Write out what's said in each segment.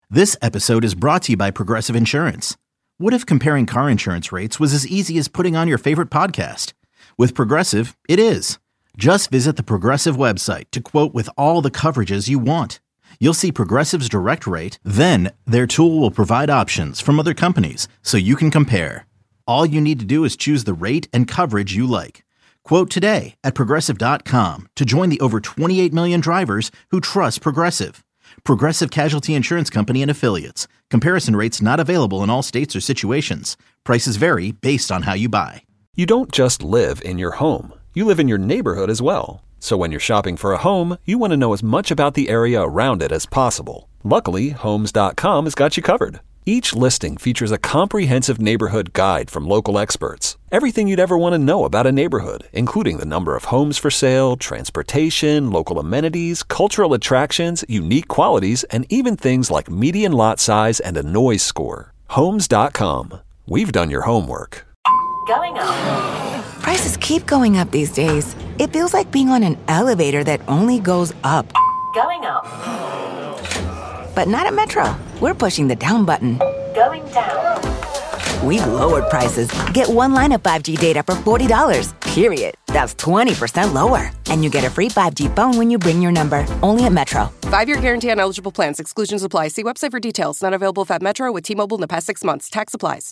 This episode is brought to you by Progressive Insurance. What if comparing car insurance rates was as easy as putting on your favorite podcast? With Progressive, it is. Just visit the Progressive website to quote with all the coverages you want. You'll see Progressive's direct rate, then their tool will provide options from other companies so you can compare. All you need to do is choose the rate and coverage you like. Quote today at Progressive.com to join the over 28 million drivers who trust Progressive. Progressive Casualty Insurance Company and Affiliates. Comparison rates not available in all states or situations. Prices vary based on how you buy. You don't just live in your home. You live in your neighborhood as well. So when you're shopping for a home, you want to know as much about the area around it as possible. Luckily, Homes.com has got you covered. Each listing features a comprehensive neighborhood guide from local experts. Everything you'd ever want to know about a neighborhood, including the number of homes for sale, transportation, local amenities, cultural attractions, unique qualities, and even things like median lot size and a noise score. Homes.com. We've done your homework. Going up. Prices keep going up these days. It feels like being on an elevator that only goes up. Going up. But not at Metro. We're pushing the down button. Going down. We've lowered prices. Get one line of 5G data for $40, period. That's 20% lower. And you get a free 5G phone when you bring your number. Only at Metro. 5-year guarantee on eligible plans. Exclusions apply. See website for details. Not available at Metro with T-Mobile in the past 6 months. Tax applies.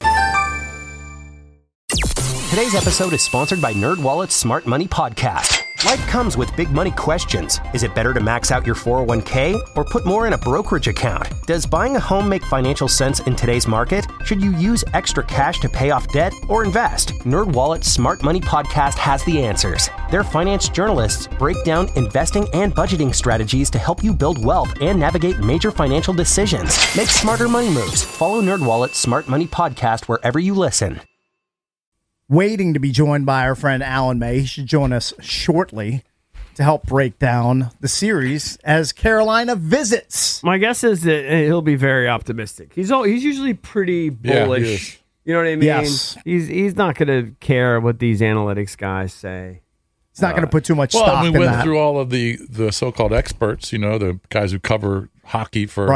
Today's episode is sponsored by NerdWallet's Smart Money Podcast. Life comes with big money questions. Is it better to max out your 401k or put more in a brokerage account? Does buying a home make financial sense in today's market? Should you use extra cash to pay off debt or invest? NerdWallet's Smart Money Podcast has the answers. Their finance journalists break down investing and budgeting strategies to help you build wealth and navigate major financial decisions. Make smarter money moves. Follow NerdWallet's Smart Money Podcast wherever you listen. Waiting to be joined by our friend Alan May. He should join us shortly to help break down the series as Carolina visits. My guess is that he'll be very optimistic. He's usually pretty bullish. Yeah, you know what I mean? Yes. He's not going to care what these analytics guys say. He's not going to put too much stock in that. We went through all of the so-called experts, the guys who cover hockey for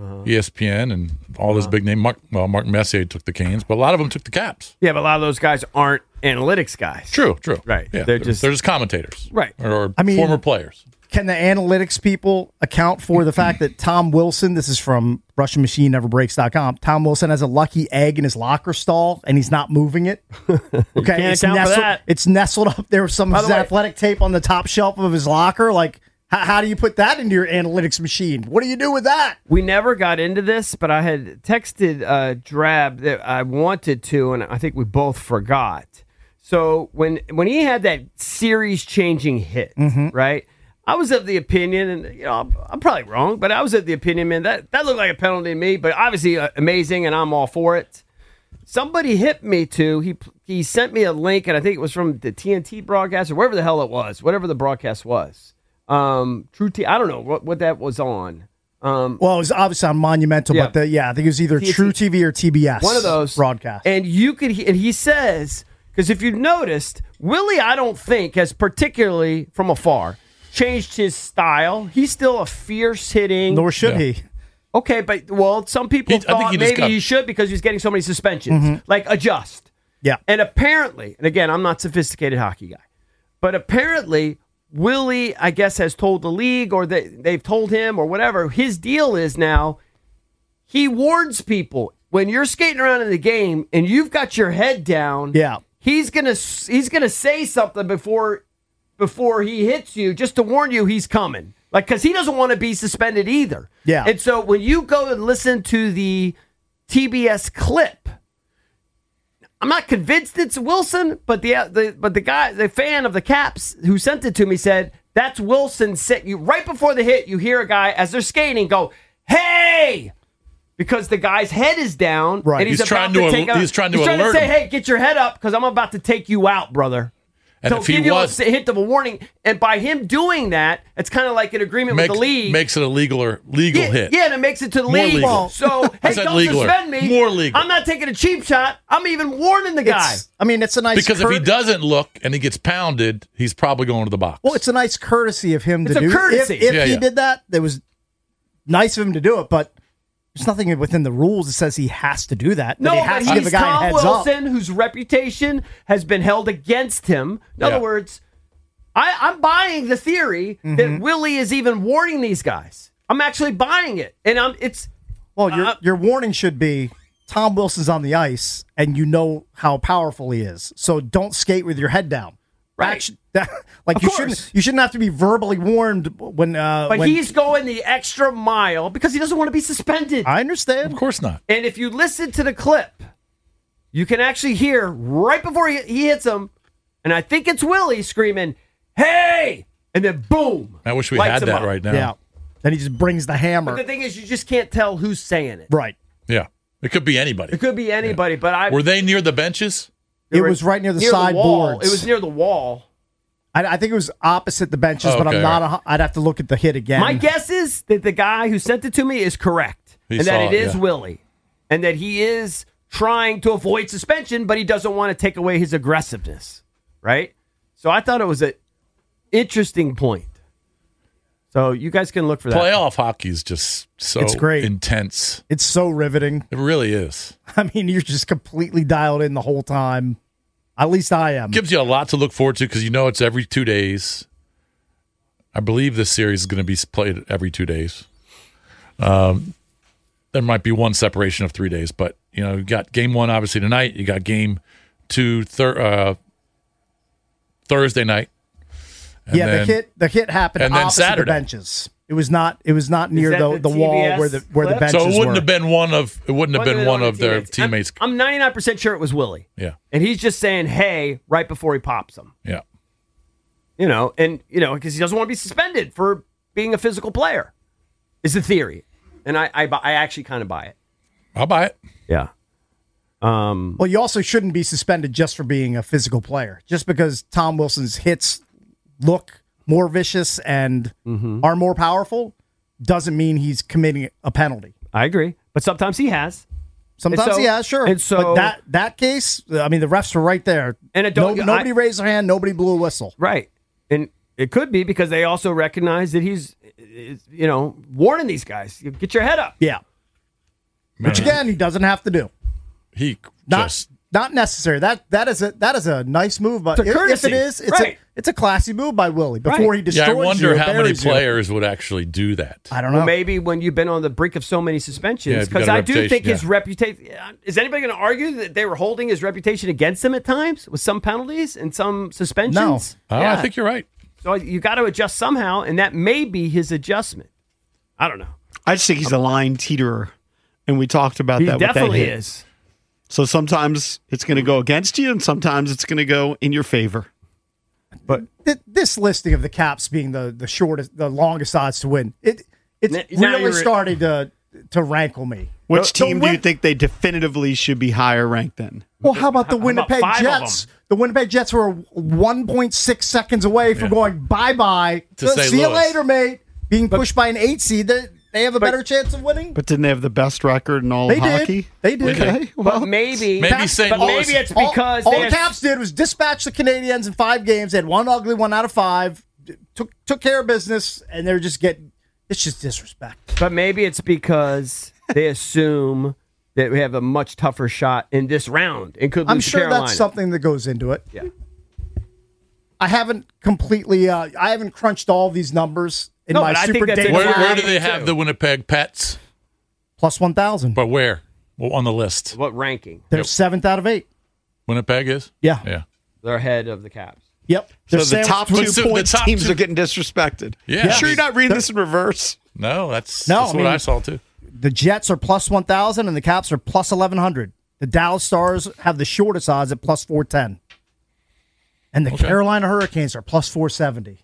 ESPN and all those big name. Mark Messier took the Canes, but a lot of them took the Caps. Yeah, but a lot of those guys aren't analytics guys. True. Right. Yeah, they're just commentators. Right. Or former players. Can the analytics people account for the fact that Tom Wilson, this is from RussianMachineNeverBreaks.com, Tom Wilson has a lucky egg in his locker stall and he's not moving it? Okay, it's nestled up there with some of his athletic tape on the top shelf of his locker. Like, how do you put that into your analytics machine? What do you do with that? We never got into this, but I had texted Drab that I wanted to, and I think we both forgot. So when he had that series-changing hit, right? I was of the opinion, and I'm probably wrong, but I was of the opinion, man, that looked like a penalty to me, but obviously amazing, and I'm all for it. Somebody hit me to, he sent me a link, and I think it was from the TNT broadcast, or wherever the hell it was, whatever the broadcast was. True T, I don't know what that was on. Well, it was obviously on Monumental, but I think it was either True TV or TBS. One of those broadcasts. And he says, because if you've noticed, Willie, I don't think has particularly from afar changed his style. He's still a fierce hitting. Nor should he. Okay, but some people thought maybe he should because he's getting so many suspensions. Like adjust. Yeah. And apparently, and again, I'm not a sophisticated hockey guy, but apparently Willie, I guess, has told the league or they've told him or whatever. His deal is now he warns people when you're skating around in the game and you've got your head down. Yeah. He's gonna say something before he hits you just to warn you he's coming. Like, because he doesn't want to be suspended either. Yeah. And so when you go and listen to the TBS clip, I'm not convinced it's Wilson, but the guy, the fan of the Caps who sent it to me said that's Wilson. Right before the hit, you hear a guy as they're skating go, "Hey!" Because the guy's head is down, right? And he's trying to say, "Hey, get your head up, because I'm about to take you out, brother." And so if he give you was, a hint of a warning, and by him doing that, it's kind of like an agreement with the league. Makes it a legal hit. Yeah, and it makes it to the More league. legal. So, hey, don't suspend me. More legal. I'm not taking a cheap shot. I'm even warning the guy. It's a nice because if he doesn't look and he gets pounded, he's probably going to the box. Well, it's a nice courtesy of him to do. It's a courtesy. If he did that, it was nice of him to do it, but There's nothing within the rules that says he has to do that. No, he has but to give he's a guy a Tom heads Wilson, up. whose reputation has been held against him. In other words, I'm buying the theory that Willie is even warning these guys. I'm actually buying it, and your warning should be Tom Wilson's on the ice, and you know how powerful he is. So don't skate with your head down. Right. You shouldn't have to be verbally warned when. But he's going the extra mile because he doesn't want to be suspended. I understand. Of course not. And if you listen to the clip, you can actually hear right before he hits him, and I think it's Willie screaming, "Hey!" And then boom. I wish we had that right now. Yeah. Then he just brings the hammer. But the thing is, you just can't tell who's saying it. Right. Yeah. It could be anybody. It could be anybody, but Were they near the benches? It was right near the wall. sideboards. It was near the wall. I think it was opposite the benches, but I'm not. I'd have to look at the hit again. My guess is that the guy who sent it to me is correct, and that it is Willie, and that he is trying to avoid suspension, but he doesn't want to take away his aggressiveness, right? So I thought it was an interesting point. So you guys can look for that. Playoff hockey is just so It's great. intense. It's so riveting. It really is. I mean, you're just completely dialed in the whole time. At least I am. Gives you a lot to look forward to because you know it's every 2 days. I believe this series is going to be played every 2 days. There might be one separation of 3 days, but you got game one obviously tonight. You got game two Thursday night. And the hit happened and then opposite Saturday. the benches. It was not near the wall where the benches So it wouldn't were. have been one of their teammates. I'm 99% sure it was Willie. Yeah. And he's just saying, "Hey," right before he pops him. Yeah. Because he doesn't want to be suspended for being a physical player. Is the theory, and I actually kind of buy it. I'll buy it. Yeah. Well, you also shouldn't be suspended just for being a physical player. Just because Tom Wilson's hits look more vicious and are more powerful doesn't mean he's committing a penalty. I agree, but sometimes he has. Sometimes he has, sure. And so but that case, I mean, the refs were right there. And nobody raised their hand. Nobody blew a whistle. Right. And it could be because they also recognize that he's, warning these guys. Get your head up. Yeah. Which again, he doesn't have to do. Not necessary. That is a nice move, but if it is, it's a classy move by Willie before he destroys you. I wonder how many players would actually do that. I don't know. Well, maybe when you've been on the brink of so many suspensions, because I do think his reputation. Is anybody going to argue that they were holding his reputation against him at times with some penalties and some suspensions? No, I think you're right. So you got to adjust somehow, and that may be his adjustment. I don't know. I just think he's a line teeterer, and we talked about that. He definitely with that hit. is. So sometimes it's going to go against you, and sometimes it's going to go in your favor. But this listing of the Caps being the longest odds to win, it's really starting to rankle me. Which team do you think they definitively should be higher ranked than? Well, how about the Winnipeg Jets? The Winnipeg Jets were 1.6 seconds away from going bye-bye. See you later, mate. Being pushed by an 8 seed, they have a better chance of winning. But didn't they have the best record in all of hockey? They did. Okay. Well, But maybe St. Louis. Maybe it's because all the Caps did was dispatch the Canadiens in 5 games. They had one ugly one out of 5. Took care of business, and they're just getting. It's just disrespect. But maybe it's because they assume that we have a much tougher shot in this round and could lose I'm to sure Carolina. that's something that goes into it. Yeah. I haven't completely. I haven't crunched all these numbers in my super data. Where do they have the Winnipeg Pets? Plus 1,000. But where? Well, on the list. What ranking? They're 7th out of 8. Winnipeg is? Yeah. Yeah. They're ahead of the Caps. Yep. So the top 2 points teams are getting disrespected. Yeah. You sure you're not reading this in reverse? No, that's what I saw too. The Jets are plus 1,000 and the Caps are plus 1,100. The Dallas Stars have the shortest odds at plus 410. And the Carolina Hurricanes are plus 470.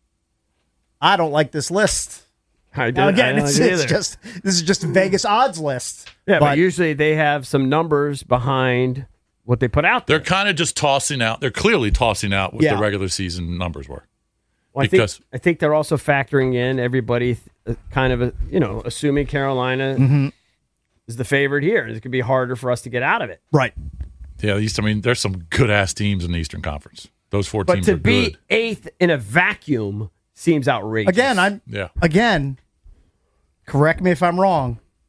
I don't like this list. This is just a Vegas odds list. Yeah, but usually they have some numbers behind what they put out there. They're kind of just tossing out. They're clearly tossing out what the regular season numbers were. Well, I think they're also factoring in everybody kind of, assuming Carolina is the favorite here. It could be harder for us to get out of it. Right. Yeah, there's some good-ass teams in the Eastern Conference. Those 4 teams are good. But to be 8th in a vacuum seems outrageous. Again, correct me if I'm wrong.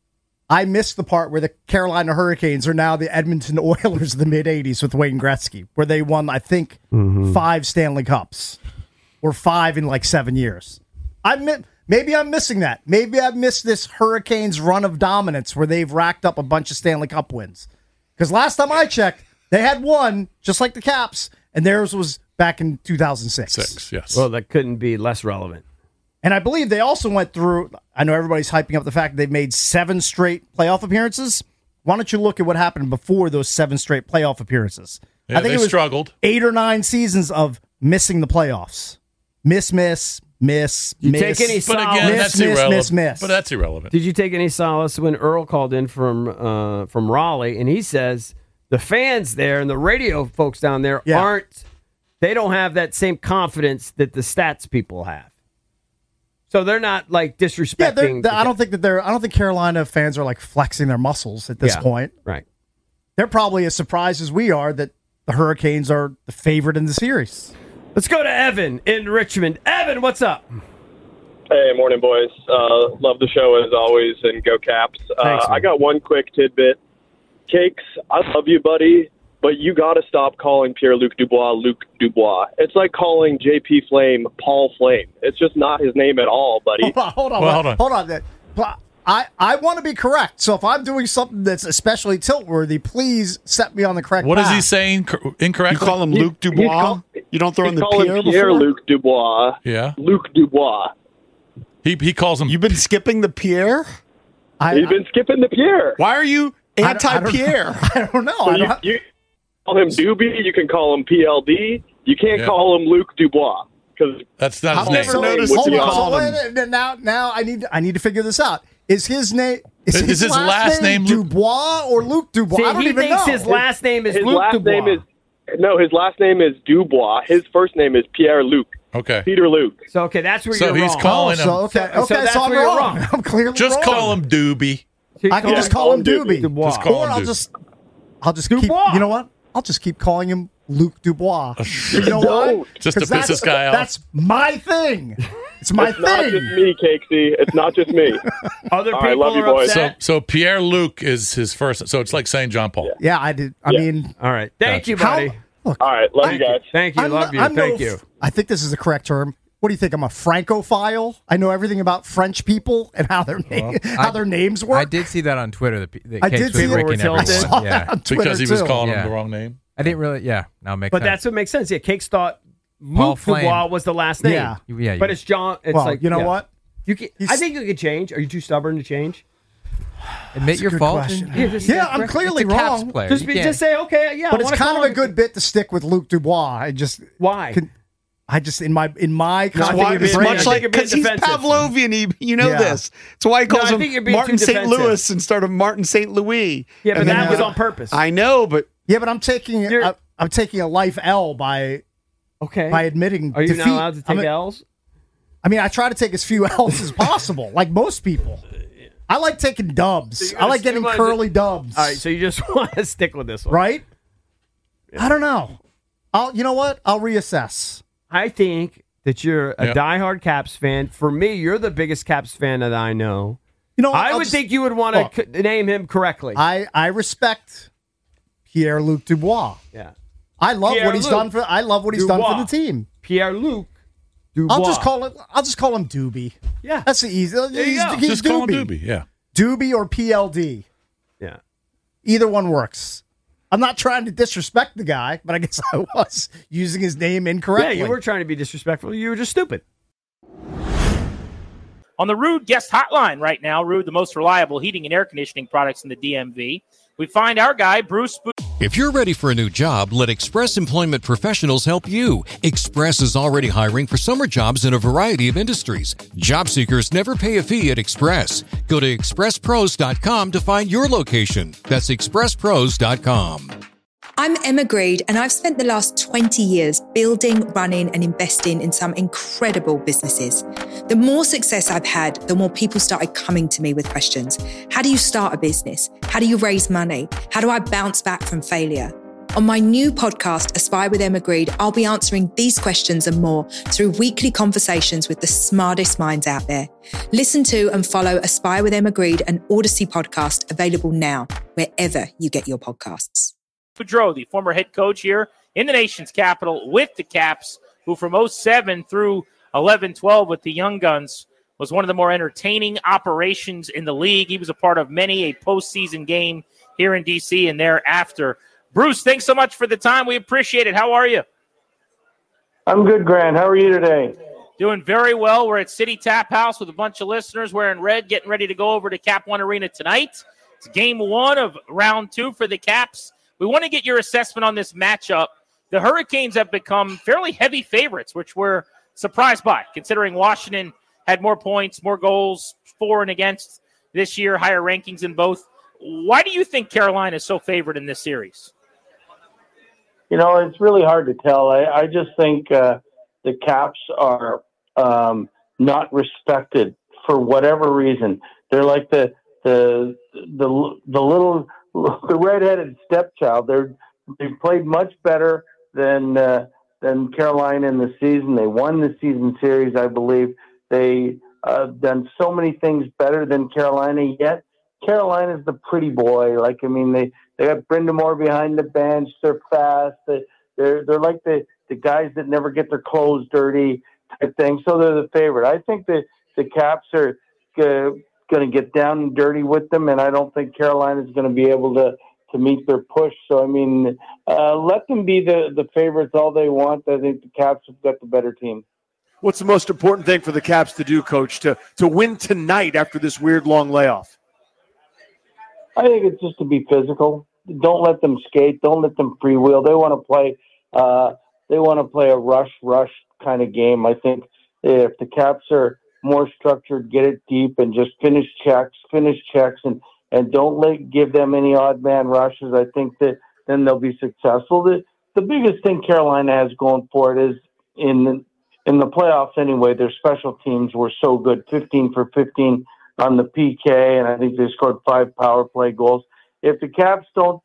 I missed the part where the Carolina Hurricanes are now the Edmonton Oilers of the mid-'80s with Wayne Gretzky, where they won, I think, 5 Stanley Cups, or 5 in like 7 years. Maybe I'm missing that. Maybe I've missed this Hurricanes run of dominance where they've racked up a bunch of Stanley Cup wins. Because last time I checked, they had one, just like the Caps, and theirs was back in 2006. Yes. Well, that couldn't be less relevant. And I believe they also went through, I know everybody's hyping up the fact that they've made 7 straight playoff appearances. Why don't you look at what happened before those 7 straight playoff appearances? Yeah, I think they it was struggled. 8 or 9 seasons of missing the playoffs. Miss. You take any But again, that's irrelevant. miss. But that's irrelevant. Did you take any solace when Earl called in from Raleigh and he says the fans there and the radio folks down there they don't have that same confidence that the stats people have. So they're not like disrespecting. I don't think Carolina fans are like flexing their muscles at this point. Right. They're probably as surprised as we are that the Hurricanes are the favorite in the series. Let's go to Evan in Richmond. Evan, what's up? Hey, morning, boys. Love the show as always, and go Caps. Thanks, I got one quick tidbit. Cakes, I love you, buddy, but you got to stop calling Pierre-Luc Dubois Luc Dubois. It's like calling JP Flame Paul Flame. It's just not his name at all, buddy. Hold on. I want to be correct. So if I'm doing something that's especially tilt-worthy, please set me on the correct What path. is he saying incorrectly? You call him Luc Dubois? You don't throw in the Pierre before? Pierre-Luc Dubois. Yeah. Luc Dubois. He calls him... You've been skipping the Pierre? He's been skipping the Pierre. Why are you anti-Pierre? I don't know. So you call him Doobie. You can call him PLD. You can't call him Luc Dubois. That's not his name. Hold on. Now I need to figure this out. Is his name... Is his last name Dubois or Luc Dubois? See, I don't he even thinks know. his last name is His Luc last Dubois. name is his last name is Dubois. His first name is Pierre-Luc. Okay. Peter Luke. So that's where So you're he's wrong. calling him. So that's I'm where you're wrong. wrong. I'm clearly Just wrong. call him Doobie. I can just call him Doobie. Dubois. Just call Or him I'll Doobie. just keep. You know what? I'll just keep calling him Luc Dubois. You know what? Just to 'Cause piss this guy off. That's my thing. It's my It's not thing. just me, Cakesy. It's not just me. Other All people right, love you, are boys. upset. So Pierre-Luc is his first. So it's like saying John Paul. Yeah, I did. I mean, all right. Thank you, buddy. All right, love you guys. Thank you. Love you. Thank you. I think this is the correct term. What do you think? I'm a Francophile. I know everything about French people and how their names work. I did see that on Twitter. I did see that. I saw that on Twitter Because he was too. calling him the wrong name. I didn't really. Yeah, now it makes But sense. that's what makes sense. Yeah, Cakes thought Paul Luc Flame. Dubois was the last name. Yeah. Yeah, But it's John. It's Well, like you know what? You can, I think you could change. Are you too stubborn to change? Admit your good fault. question. Just Yeah, I'm clearly It's a Caps wrong. player. Just, You can't- just say okay. Yeah, But I it's wanna kind call of a him- good bit to stick with Luc Dubois. Why? I just in my No, I think confidence you're It's being- much I think like you're being because he's defensive. Pavlovian. You know Yeah. this. That's why he calls I think you're him being Martin too St. defensive. Louis instead of Martin St. Louis. Yeah, but And that then, was on purpose. I know, but Yeah, but I'm taking a life L by okay. by admitting Are you defeat. not allowed to take L's? I mean, I try to take as few L's as possible, like most people. I like taking dubs. So I like getting curly dubs. All right, so you just want to stick with this one, right? I don't know. You know what? I'll reassess. I think that you're a diehard Caps fan. For me, you're the biggest Caps fan that I know. You know, I would think you would want to name him correctly. I respect Pierre-Luc Dubois. Yeah, I love what he's done for. I love what he's done for the team. Pierre-Luc Dubois. I'll just call him Doobie. Yeah, that's the easy. He's Just call him Doobie. Yeah. Doobie or PLD. Yeah. Either one works. I'm not trying to disrespect the guy, but I guess I was using his name incorrectly. Yeah, you were trying to be disrespectful. You were just stupid. On the Rude Guest Hotline right now, Rude, the most reliable heating and air conditioning products in the DMV, we find our guy, Bruce Spoon. If you're ready for a new job, let Express Employment Professionals help you. Express is already hiring for summer jobs in a variety of industries. Job seekers never pay a fee at Express. Go to expresspros.com to find your location. That's expresspros.com. I'm Emma Greed, and I've spent the last 20 years building, running, and investing in some incredible businesses. The more success I've had, the more people started coming to me with questions. How do you start a business? How do you raise money? How do I bounce back from failure? On my new podcast, Aspire with Emma Grede, I'll be answering these questions and more through weekly conversations with the smartest minds out there. Listen to and follow Aspire with Emma Grede, an Odyssey podcast, available now, wherever you get your podcasts. Boudreau, the former head coach here in the nation's capital with the Caps, who from 07 through 11-12 with the Young Guns was one of the more entertaining operations in the league. He was a part of many a postseason game here in D.C. and thereafter. Bruce, thanks so much for the time. We appreciate it. How are you? I'm good, Grant. How are you today? Doing very well. We're at City Tap House with a bunch of listeners wearing red, getting ready to go over to Cap One Arena tonight. It's game 1 of round 2 for the Caps. We want to get your assessment on this matchup. The Hurricanes have become fairly heavy favorites, which we're surprised by, considering Washington had more points, more goals, for and against this year, higher rankings in both. Why do you think Carolina is so favored in this series? You know, it's really hard to tell. I just think the Caps are not respected for whatever reason. They're like the redheaded stepchild. They've played much better than Carolina in the season. They won the season series, I believe. They done so many things better than Carolina. Yet Carolina's the pretty boy. Like, I mean, they got Brind'Amour behind the bench. They're fast. They're like the guys that never get their clothes dirty type thing. So they're the favorite. I think that the Caps are going to get down and dirty with them, and I don't think Carolina's going to be able to meet their push. So, I mean, let them be the favorites all they want. I think the Caps have got the better team. What's the most important thing for the Caps to do, Coach, to win tonight after this weird long layoff? I think it's just to be physical. Don't let them skate. Don't let them freewheel. They want to play. They want to play a rush kind of game. I think if the Caps are more structured, get it deep, and just finish checks, and don't give them any odd man rushes. I think that then they'll be successful. The biggest thing Carolina has going for it is in the playoffs anyway. Their special teams were so good, 15 for 15 on the PK, and I think they scored 5 power play goals. If the Caps don't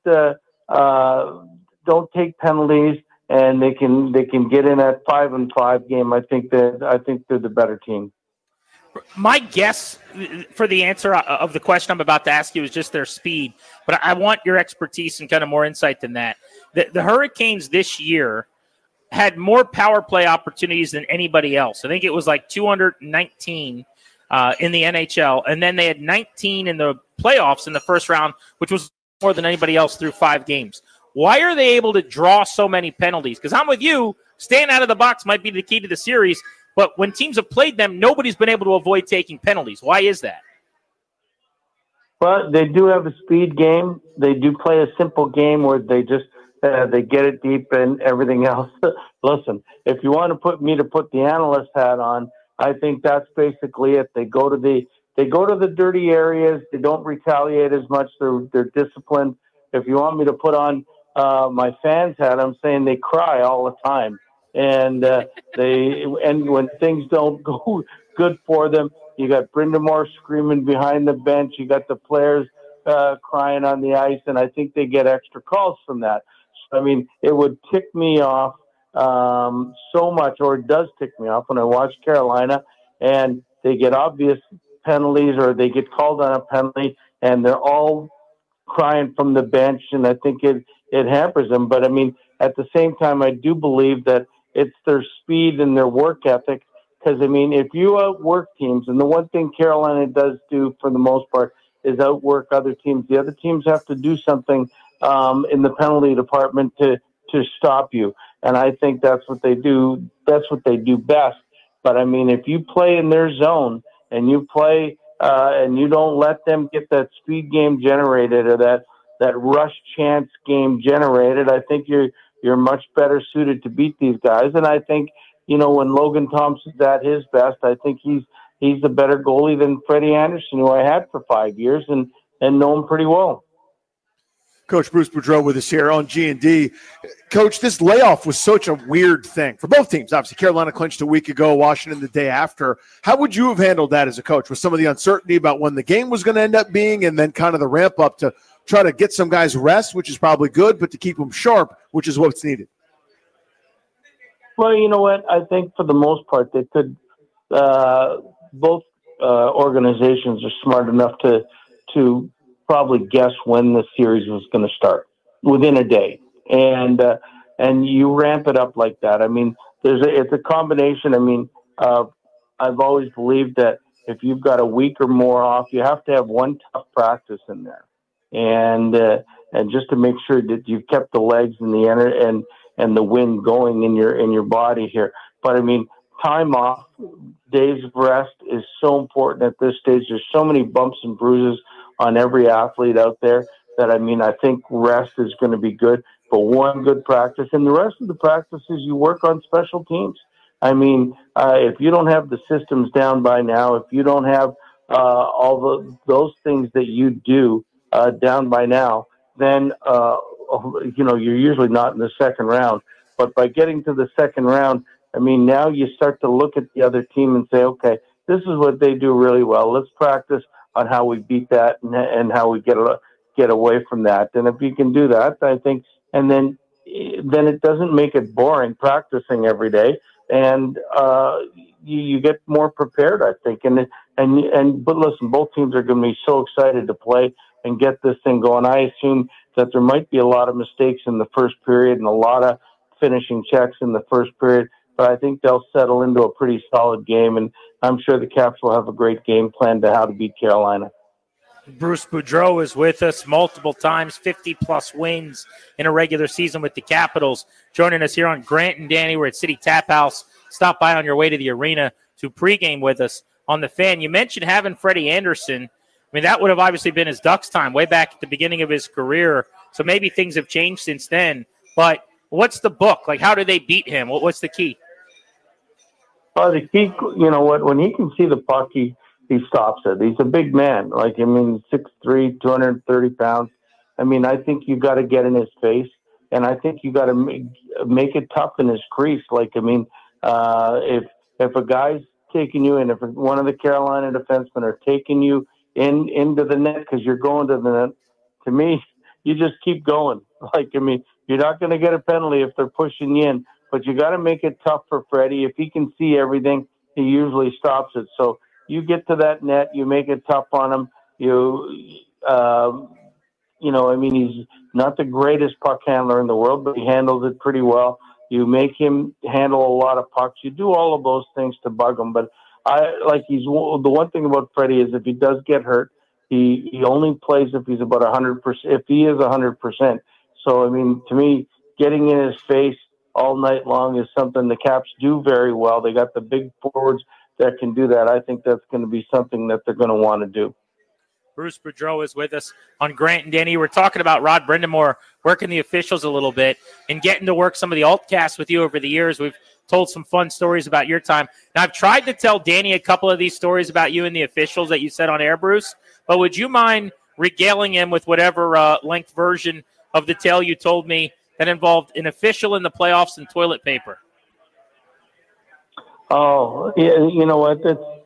take penalties and they can get in that 5-5 game, I think they're the better team. My guess for the answer of the question I'm about to ask you is just their speed, but I want your expertise and kind of more insight than that. The Hurricanes this year had more power play opportunities than anybody else. I think it was like 219 in the NHL, and then they had 19 in the playoffs in the first round, which was more than anybody else through 5 games. Why are they able to draw so many penalties? Because I'm with you, staying out of the box might be the key to the series, but when teams have played them, nobody's been able to avoid taking penalties. Why is that? Well, they do have a speed game. They do play a simple game where they just they get it deep and everything else. Listen, if you want to put the analyst hat on, I think that's basically it. They go to the dirty areas. They don't retaliate as much. They're disciplined. If you want me to put on my fans hat, I'm saying they cry all the time. And when things don't go good for them, you got Brind'Amour screaming behind the bench. You got the players crying on the ice, and I think they get extra calls from that. So, I mean, it would tick me off so much, or it does tick me off when I watch Carolina and they get obvious penalties or they get called on a penalty and they're all crying from the bench, and I think it hampers them. But, I mean, at the same time, I do believe that it's their speed and their work ethic. Because, I mean, if you outwork teams, and the one thing Carolina does do for the most part is outwork other teams, the other teams have to do something in the penalty department to stop you. And I think that's what they do. That's what they do best. But, I mean, if you play in their zone and you play and you don't let them get that speed game generated or that rush chance game generated, I think you're much better suited to beat these guys. And I think, you know, when Logan Thompson's at his best, I think he's the better goalie than Freddie Anderson, who I had for 5 years and know him pretty well. Coach Bruce Boudreau with us here on G&D. Coach, this layoff was such a weird thing for both teams. Obviously, Carolina clinched a week ago, Washington the day after. How would you have handled that as a coach with some of the uncertainty about when the game was going to end up being and then kind of the ramp up to try to get some guys rest, which is probably good, but to keep them sharp, which is what's needed? Well, you know what? I think for the most part, they could both organizations are smart enough to probably guess when the series was going to start within a day, and you ramp it up like that. I mean, it's a combination. I mean, I've always believed that if you've got a week or more off, you have to have one tough practice in there, and just to make sure that you've kept the legs and and the wind going in your body here. But I mean, time off, days of rest is so important at this stage. There's so many bumps and bruises on every athlete out there that, I mean, I think rest is going to be good. But one good practice, and the rest of the practices you work on special teams. I mean, if you don't have the systems down by now, if you don't have those things that you do down by now, then you're usually not in the second round. But by getting to the second round, I mean, now you start to look at the other team and say, okay, this is what they do really well. Let's practice on how we beat that and how we get away from that. And if you can do that, I think, and then it doesn't make it boring practicing every day, and you get more prepared, I think. But listen, both teams are going to be so excited to play and get this thing going. I assume that there might be a lot of mistakes in the first period and a lot of finishing checks in the first period, but I think they'll settle into a pretty solid game, and I'm sure the Caps will have a great game plan to how to beat Carolina. Bruce Boudreau is with us multiple times, 50-plus wins in a regular season with the Capitals. Joining us here on Grant and Danny. We're at City Tap House. Stop by on your way to the arena to pregame with us on the Fan. You mentioned having Freddie Anderson. I mean, that would have obviously been his Ducks time way back at the beginning of his career, so maybe things have changed since then. But what's the book? Like, how do they beat him? What's the key? Well, the key, you know what, when he can see the puck, he stops it. He's a big man. Like, I mean, 6'3", 230 pounds. I mean, I think you got to get in his face, and I think you got to make it tough in his crease. Like, I mean, if a guy's taking you in, if one of the Carolina defensemen are taking you into the net because you're going to the net, to me, you just keep going. Like, I mean, you're not going to get a penalty if they're pushing you in, but you got to make it tough for Freddie. If he can see everything, he usually stops it. So you get to that net, you make it tough on him. I mean, he's not the greatest puck handler in the world, but he handles it pretty well. You make him handle a lot of pucks. You do all of those things to bug him. But the one thing about Freddie is if he does get hurt, he only plays if he's about 100%. If he is 100%. So I mean, to me, getting in his face all night long is something the Caps do very well. They got the big forwards that can do that. I think that's going to be something that they're going to want to do. Bruce Boudreau is with us on Grant and Denny. We're talking about Rod Brind'Amour working the officials a little bit and getting to work some of the altcasts with you over the years. We've told some fun stories about your time. Now, I've tried to tell Danny a couple of these stories about you and the officials that you said on air, Bruce, but would you mind regaling him with whatever length version of the tale you told me that involved an official in the playoffs and toilet paper? Oh, yeah, you know what?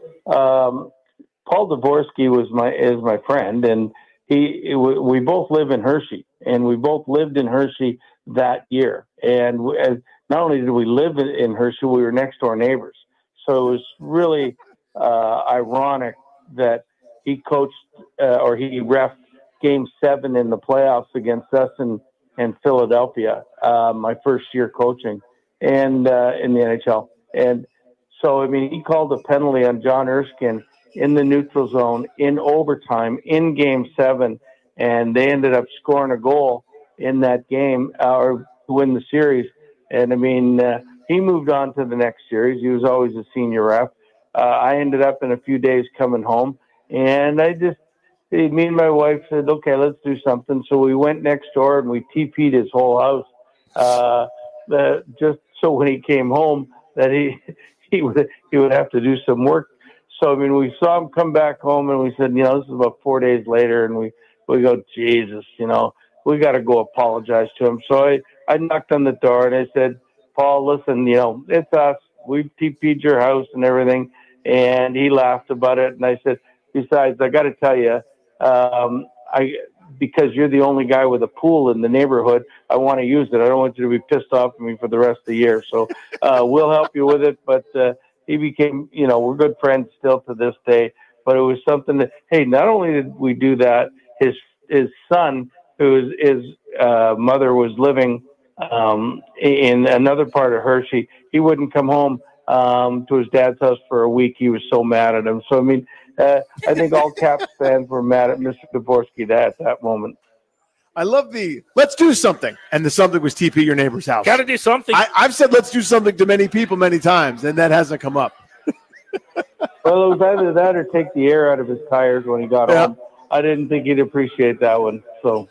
Paul Dvorsky is my friend, and we both live in Hershey, and we both lived in Hershey that year. And not only did we live in Hershey, we were next door neighbors. So it was really ironic that he coached or he reffed Game 7 in the playoffs against us and Philadelphia, my first year coaching, and in the NHL. And so, I mean, he called a penalty on John Erskine in the neutral zone in overtime in Game 7, and they ended up scoring a goal in that game or to win the series. And I mean, he moved on to the next series. He was always a senior ref. I ended up in a few days coming home, and me and my wife said, okay, let's do something. So we went next door and we TP'd his whole house, just so when he came home that he would have to do some work. So, I mean, we saw him come back home and we said, this is about 4 days later, and we go, Jesus, we got to go apologize to him. So I knocked on the door and I said, Paul, listen, it's us. We've TP'd your house and everything. And he laughed about it. And I said, besides, I got to tell you, because you're the only guy with a pool in the neighborhood, I want to use it. I don't want you to be pissed off at me for the rest of the year. So we'll help you with it. But he became, we're good friends still to this day. But it was something that, hey, not only did we do that, his son, his mother was living in another part of Hershey, he wouldn't come home to his dad's house for a week. He was so mad at him. So, I mean, I think all Caps fans were mad at Mr. Dvorsky at that moment. I love let's do something. And the something was TP your neighbor's house. Got to do something. I've said let's do something to many people many times, and that hasn't come up. Well, it was either that or take the air out of his tires when he got home. I didn't think he'd appreciate that one. So,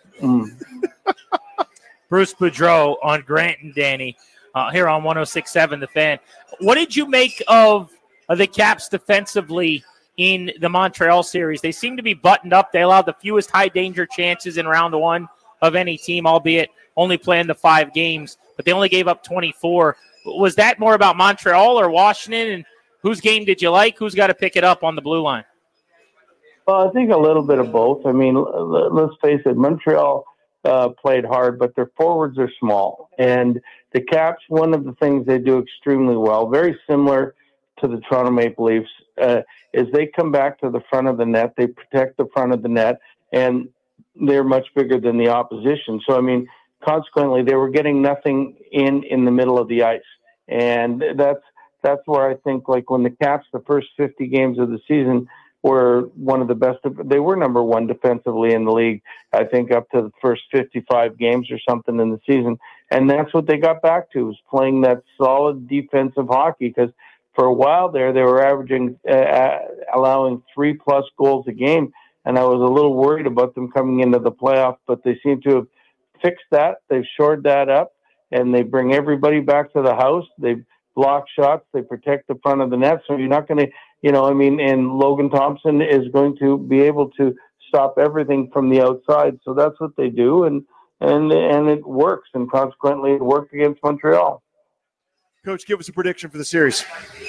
Bruce Boudreau on Grant and Danny here on 106.7 The Fan. What did you make of the Caps defensively in the Montreal series? They seem to be buttoned up. They allowed the fewest high-danger chances in round one of any team, albeit only playing the 5 games, but they only gave up 24. Was that more about Montreal or Washington, and whose game did you like? Who's got to pick it up on the blue line? Well, I think a little bit of both. I mean, let's face it, Montreal played hard, but their forwards are small. And the Caps, one of the things they do extremely well, very similar to the Toronto Maple Leafs, is they come back to the front of the net, they protect the front of the net, and they're much bigger than the opposition. So, I mean, consequently, they were getting nothing in the middle of the ice. And that's where I think, like, when the Caps, the first 50 games of the season, were one of the best. They were number one defensively in the league, I think, up to the first 55 games or something in the season. And that's what they got back to, was playing that solid defensive hockey, because for a while there, they were averaging, allowing 3+ goals a game. And I was a little worried about them coming into the playoffs, but they seem to have fixed that. They've shored that up, and they bring everybody back to the house. They block shots. They protect the front of the net. So you're not going to, and Logan Thompson is going to be able to stop everything from the outside. So that's what they do, and it works. And consequently, it worked against Montreal. Coach, give us a prediction for the series.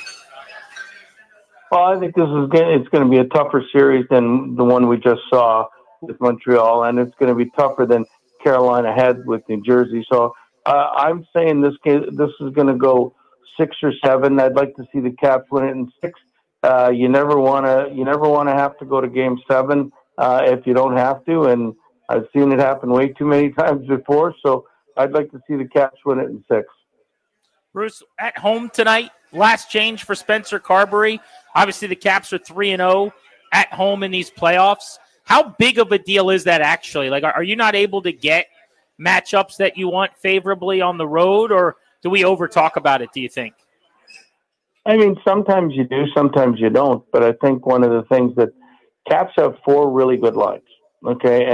Well, I think it's going to be a tougher series than the one we just saw with Montreal, and it's going to be tougher than Carolina had with New Jersey. So I'm saying this is going to go 6 or 7. I'd like to see the Caps win it in 6. You never want to have to go to Game 7 if you don't have to, and I've seen it happen way too many times before. So I'd like to see the Caps win it in 6. Bruce, at home tonight, last change for Spencer Carberry. Obviously, the Caps are 3-0 at home in these playoffs. How big of a deal is that actually? Like, are you not able to get matchups that you want favorably on the road, or do we over-talk about it, do you think? I mean, sometimes you do, sometimes you don't. But I think one of the things that Caps have 4 really good lines, okay?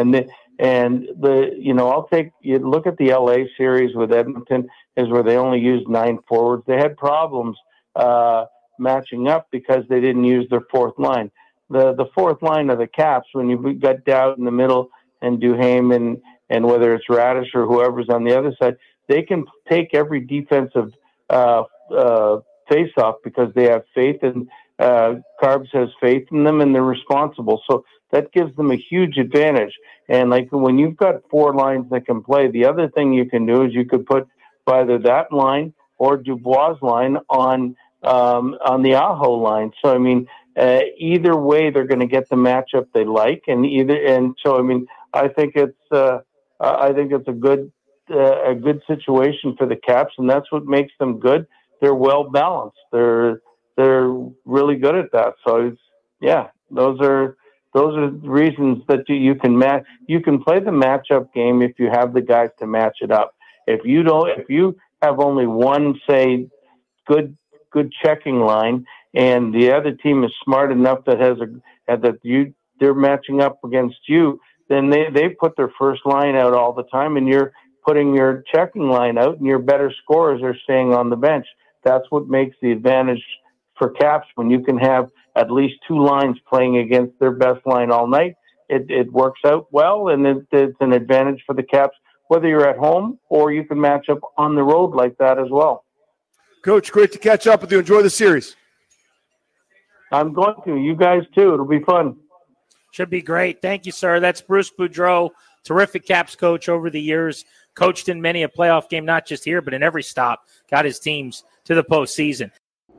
I'll take you look at the LA series with Edmonton, is where they only used 9 forwards. They had problems matching up because they didn't use their 4th line. The 4th line of the Caps, when you got Dowd in the middle and Duhaime and whether it's Radish or whoever's on the other side, they can take every defensive face-off because they have faith, and Carbs has faith in them, and they're responsible. So that gives them a huge advantage. And like when you've got 4 lines that can play, the other thing you can do is you could put either that line or Dubois' line on the Aho line. So I mean, either way, they're going to get the matchup they like, and so I mean, I think it's a good situation for the Caps, and that's what makes them good. They're well balanced. They're really good at that. So those are reasons that you can match. You can play the matchup game if you have the guys to match it up. If you have only one, say, good checking line, and the other team is smart enough they're matching up against you, then they put their first line out all the time, and you're putting your checking line out, and your better scorers are staying on the bench. That's what makes the advantage for Caps when you can have at least 2 lines playing against their best line all night. it works out well, and it's an advantage for the Caps, whether you're at home or you can match up on the road like that as well. Coach, great to catch up with you. Enjoy the series. I'm going to. You guys too. It'll be fun. Should be great. Thank you, sir. That's Bruce Boudreau, terrific Caps coach over the years. Coached in many a playoff game, not just here, but in every stop. Got his teams to the postseason.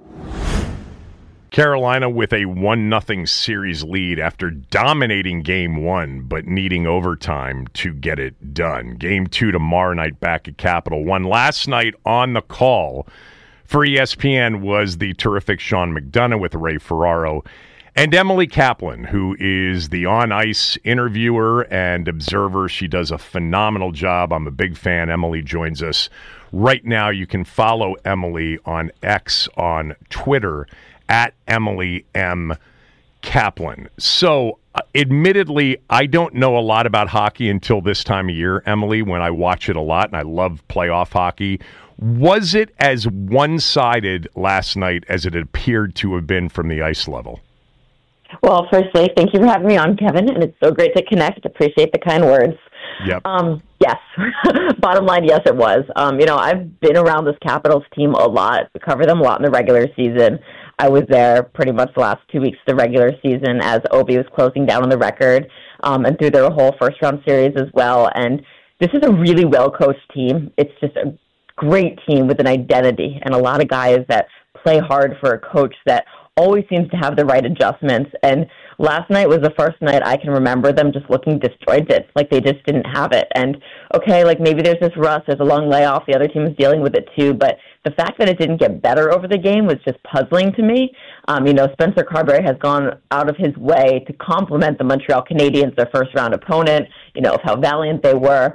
Carolina with a 1-0 series lead after dominating Game 1, but needing overtime to get it done. Game 2 tomorrow night back at Capital One. Last night on the call for ESPN was the terrific Sean McDonough with Ray Ferraro and Emily Kaplan, who is the on-ice interviewer and observer. She does a phenomenal job. I'm a big fan. Emily joins us right now. You can follow Emily on X, on Twitter, at Emily M. Kaplan. So, admittedly, I don't know a lot about hockey until this time of year, Emily, when I watch it a lot, and I love playoff hockey. Was it as one-sided last night as it appeared to have been from the ice level? Well, firstly, thank you for having me on, Kevin, and it's so great to connect. Appreciate the kind words. Yep. Yes. Bottom line, yes, it was. I've been around this Capitals team a lot. We cover them a lot in the regular season. I was there pretty much the last 2 weeks of the regular season as Obi was closing down on the record, and through their whole first-round series as well. And this is a really well-coached team. It's just a great team with an identity and a lot of guys that play hard for a coach that always seems to have the right adjustments. And last night was the first night I can remember them just looking disjointed, like they just didn't have it. And, okay, like maybe there's this rust, there's a long layoff, the other team is dealing with it too, but the fact that it didn't get better over the game was just puzzling to me. Spencer Carberry has gone out of his way to compliment the Montreal Canadiens, their first-round opponent, of how valiant they were.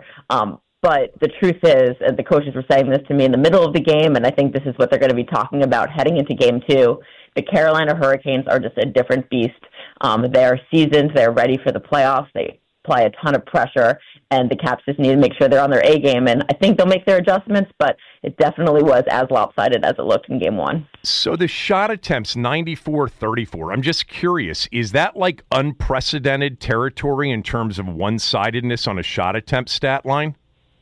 But the truth is, and the coaches were saying this to me in the middle of the game, and I think this is what they're going to be talking about heading into Game 2, the Carolina Hurricanes are just a different beast. They're seasoned. They're ready for the playoffs. They apply a ton of pressure, and the Caps just need to make sure they're on their A game. And I think they'll make their adjustments, but it definitely was as lopsided as it looked in Game 1. So the shot attempts, 94-34. I'm just curious, is that like unprecedented territory in terms of one-sidedness on a shot attempt stat line?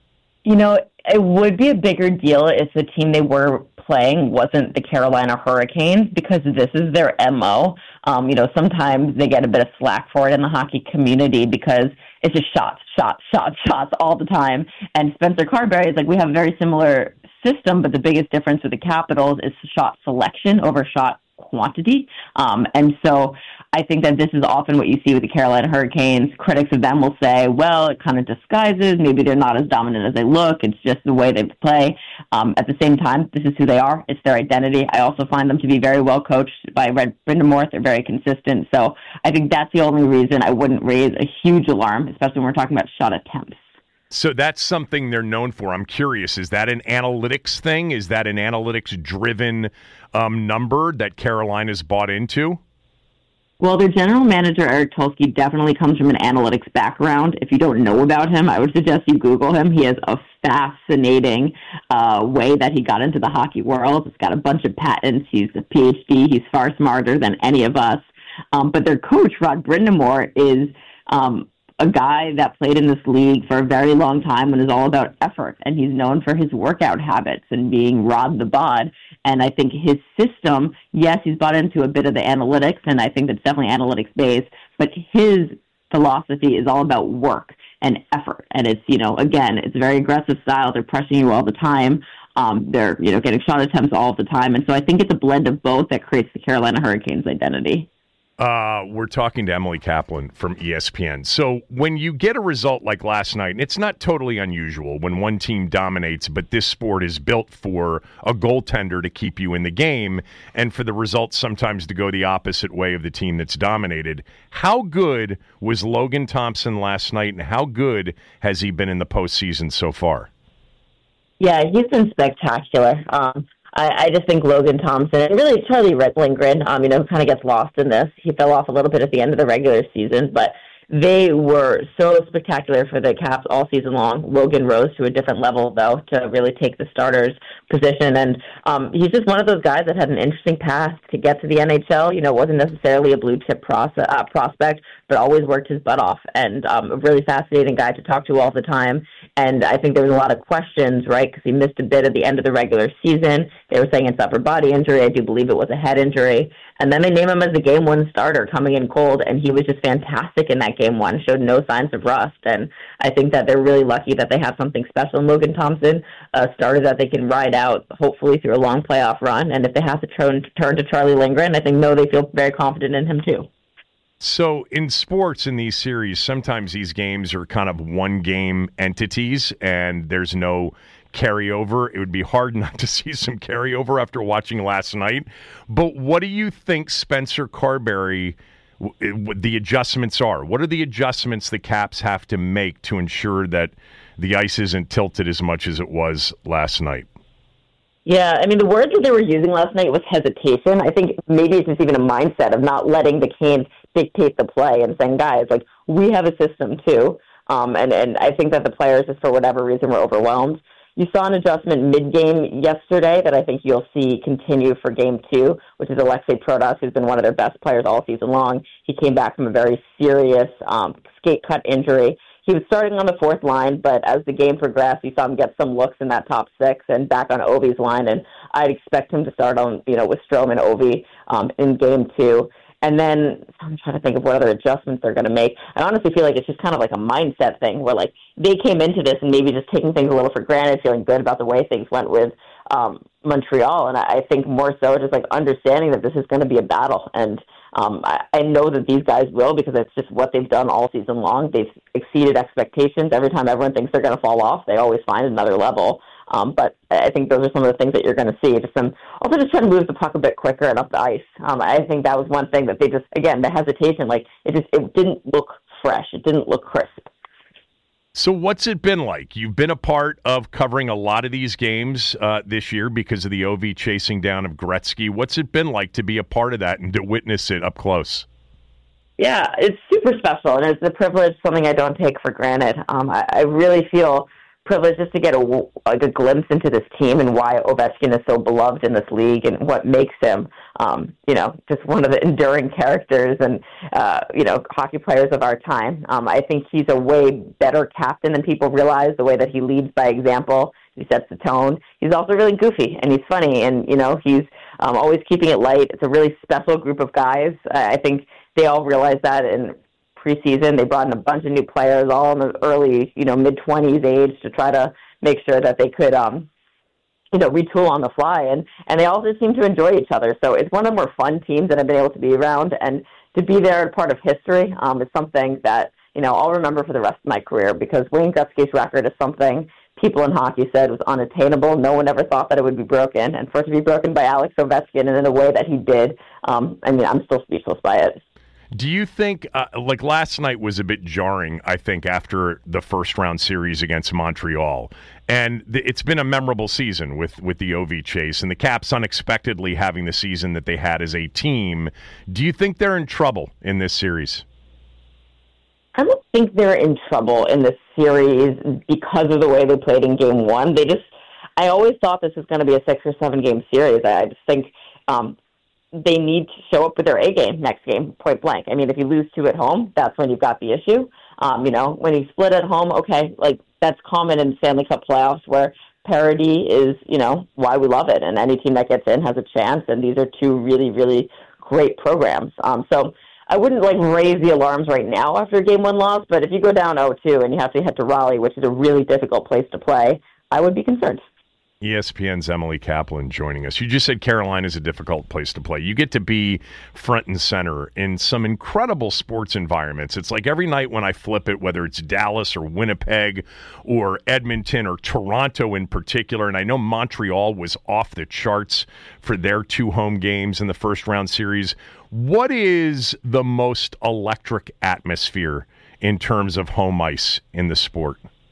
It would be a bigger deal if the team they were playing wasn't the Carolina Hurricanes, because this is their MO. Sometimes they get a bit of slack for it in the hockey community because it's just shots all the time. And Spencer Carberry is like, we have a very similar system, but the biggest difference with the Capitals is shot selection over shot quantity. And so I think that this is often what you see with the Carolina Hurricanes. Critics of them will say, well, it kind of disguises. Maybe they're not as dominant as they look. It's just the way they play. At the same time, this is who they are. It's their identity. I also find them to be very well coached by Red Brind'Amour. They're very consistent. So I think that's the only reason I wouldn't raise a huge alarm, especially when we're talking about shot attempts. So that's something they're known for. I'm curious, is that an analytics thing? Is that an analytics-driven number that Carolina's bought into? Well, their general manager, Eric Tulsky, definitely comes from an analytics background. If you don't know about him, I would suggest you Google him. He has a fascinating way that he got into the hockey world. He's got a bunch of patents. He's a PhD. He's far smarter than any of us. But their coach, Rod Brind'Amour, is a guy that played in this league for a very long time and is all about effort. And he's known for his workout habits and being Rod the Bod. And I think his system, yes, he's bought into a bit of the analytics, and I think that's definitely analytics-based, but his philosophy is all about work and effort. And it's, again, it's a very aggressive style. They're pressing you all the time. They're, getting shot attempts all the time. And so I think it's a blend of both that creates the Carolina Hurricanes identity. We're talking to Emily Kaplan from ESPN. So when you get a result like last night, and it's not totally unusual when one team dominates, but this sport is built for a goaltender to keep you in the game and for the results sometimes to go the opposite way of the team that's dominated. How good was Logan Thompson last night, and how good has he been in the postseason so far? Yeah, he's been spectacular. I just think Logan Thompson, and really Charlie Lindgren, kind of gets lost in this. He fell off a little bit at the end of the regular season, but They were so spectacular for the Caps all season long. Logan rose to a different level, though, to really take the starter's position. And he's just one of those guys that had an interesting path to get to the NHL. You know, wasn't necessarily a blue-chip prospect, but always worked his butt off. And a really fascinating guy to talk to all the time. And I think there was a lot of questions, right, because he missed a bit at the end of the regular season. They were saying it's upper body injury. I do believe it was a head injury. And then they name him as the game one starter coming in cold, and he was just fantastic in that game one, showed no signs of rust. And I think that they're really lucky that they have something special in Logan Thompson, a starter that they can ride out, hopefully, through a long playoff run. And if they have to turn to Charlie Lindgren, I think, they feel very confident in him, too. So in sports, in these series, sometimes these games are kind of one-game entities, and there's no carryover. It would be hard not to see some carryover after watching last night. But what do you think Spencer Carberry, the adjustments are? What are the adjustments the Caps have to make to ensure that the ice isn't tilted as much as it was last night? Yeah, I mean, the words that they were using last night was hesitation. I think maybe it's just even a mindset of not letting the Canes dictate the play and saying, guys, like, we have a system too. And I think that the players, just for whatever reason, were overwhelmed. You saw an adjustment mid-game yesterday that I think you'll see continue for Game 2, which is Alexei Protas, who's been one of their best players all season long. He came back from a very serious skate cut injury. He was starting on the fourth line, but as the game progressed, you saw him get some looks in that top six and back on Ovi's line, and I'd expect him to start on, with Strome and Ovi in Game 2. And then I'm trying to think of what other adjustments they're going to make. I honestly feel like it's just kind of like a mindset thing where, like, they came into this and maybe just taking things a little for granted, feeling good about the way things went with Montreal. And I think more so just, like, understanding that this is going to be a battle. And I know that these guys will, because it's just what they've done all season long. They've exceeded expectations. Every time everyone thinks they're going to fall off, they always find another level. But I think those are some of the things that you're going to see. Just also just trying to move the puck a bit quicker and up the ice. I think that was one thing that they just, again, the hesitation, like, it didn't look fresh. It didn't look crisp. So what's it been like? You've been a part of covering a lot of these games this year because of the OV chasing down of Gretzky. What's it been like to be a part of that and to witness it up close? Yeah, it's super special, and it's a privilege, something I don't take for granted. I really feel privileged just to get a glimpse into this team and why Ovechkin is so beloved in this league and what makes him, just one of the enduring characters and, hockey players of our time. I think he's a way better captain than people realize, the way that he leads by example. He sets the tone. He's also really goofy, and he's funny, and, he's always keeping it light. It's a really special group of guys. I think they all realize that, and preseason, they brought in a bunch of new players, all in the early, mid-20s age, to try to make sure that they could, retool on the fly. And they all just seem to enjoy each other. So it's one of the more fun teams that I've been able to be around. And to be there, part of history, is something that, I'll remember for the rest of my career, because Wayne Gretzky's record is something people in hockey said was unattainable. No one ever thought that it would be broken. And for it to be broken by Alex Ovechkin and in the way that he did, I'm still speechless by it. Do you think, last night was a bit jarring, I think, after the first-round series against Montreal, and it's been a memorable season with the OV chase, and the Caps unexpectedly having the season that they had as a team. Do you think they're in trouble in this series? I don't think they're in trouble in this series because of the way they played in Game 1. I always thought this was going to be a 6 or 7 game series. I just think they need to show up with their A game next game, point blank. I mean, if you lose 2 at home, that's when you've got the issue. When you split at home, okay, like, that's common in Stanley Cup playoffs where parity is, why we love it. And any team that gets in has a chance. And these are 2 really, really great programs. So I wouldn't, raise the alarms right now after a Game 1 loss. But if you go down 0-2 and you have to head to Raleigh, which is a really difficult place to play, I would be concerned. ESPN's Emily Kaplan joining us. You just said Carolina is a difficult place to play. You get to be front and center in some incredible sports environments. It's like every night when I flip it, whether it's Dallas or Winnipeg or Edmonton or Toronto in particular, and I know Montreal was off the charts for their 2 home games in the first-round series. What is the most electric atmosphere in terms of home ice in the sport?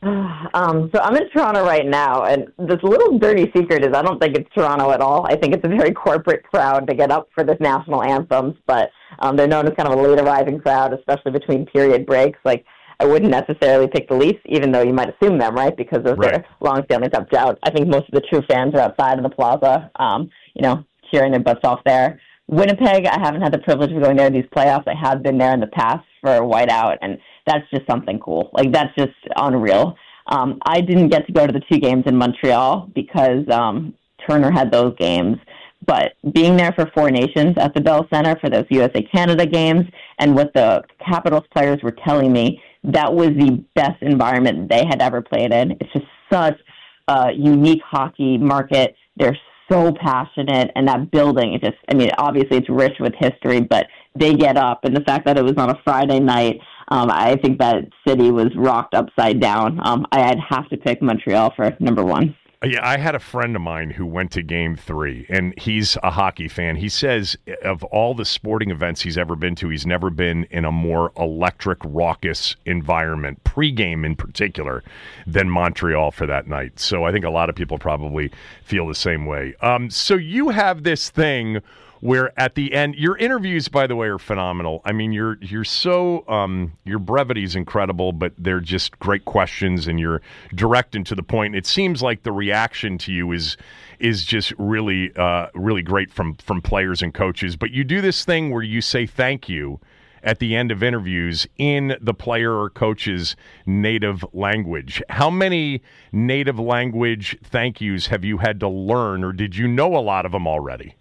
So I'm in Toronto right now, and this little dirty secret is I don't think it's Toronto at all. I think it's a very corporate crowd to get up for the national anthems, but they're known as kind of a late arriving crowd, especially between period breaks. Like, I wouldn't necessarily pick the Leafs, even though you might assume them, right, because of their long Stanley Cup drought. I think most of the true fans are outside of the plaza, cheering their butts off there. Winnipeg, I haven't had the privilege of going there these playoffs. I have been there in the past for a whiteout, and that's just something cool. Like, that's just unreal. I didn't get to go to the 2 games in Montreal because Turner had those games. But being there for 4 Nations at the Bell Center for those USA-Canada games, and what the Capitals players were telling me, that was the best environment they had ever played in. It's just such a unique hockey market. They're so passionate, and that building, obviously it's rich with history, but they get up, and the fact that it was on a Friday night, I think that city was rocked upside down. I'd have to pick Montreal for number 1. Yeah, I had a friend of mine who went to Game 3, and he's a hockey fan. He says of all the sporting events he's ever been to, he's never been in a more electric, raucous environment, pregame in particular, than Montreal for that night. So I think a lot of people probably feel the same way. So you have this thing where at the end, your interviews, by the way, are phenomenal. I mean, you're so your brevity is incredible, but they're just great questions, and you're direct and to the point. It seems like the reaction to you is just really really great from players and coaches. But you do this thing where you say thank you at the end of interviews in the player or coach's native language. How many native language thank yous have you had to learn, or did you know a lot of them already?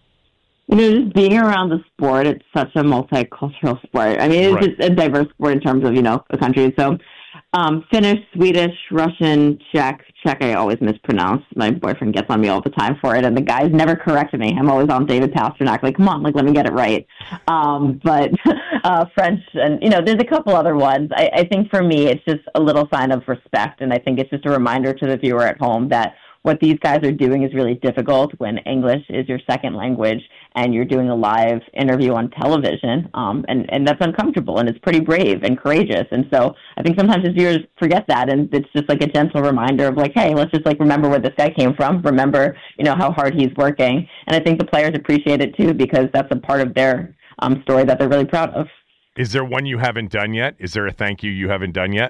Just being around the sport, it's such a multicultural sport. I mean, it's just a diverse sport in terms of, a country. So Finnish, Swedish, Russian, Czech I always mispronounce. My boyfriend gets on me all the time for it, and the guys never correct me. I'm always on David Pasternak, like, come on, let me get it right. But French, and, there's a couple other ones. I think for me, it's just a little sign of respect, and I think it's just a reminder to the viewer at home that what these guys are doing is really difficult when English is your second language and you're doing a live interview on television, and that's uncomfortable, and it's pretty brave and courageous. And so I think sometimes the viewers forget that, and it's just like a gentle reminder of like, hey, let's just like remember where this guy came from, remember, how hard he's working. And I think the players appreciate it too, because that's a part of their story that they're really proud of. Is there one you haven't done yet? Is there a thank you haven't done yet?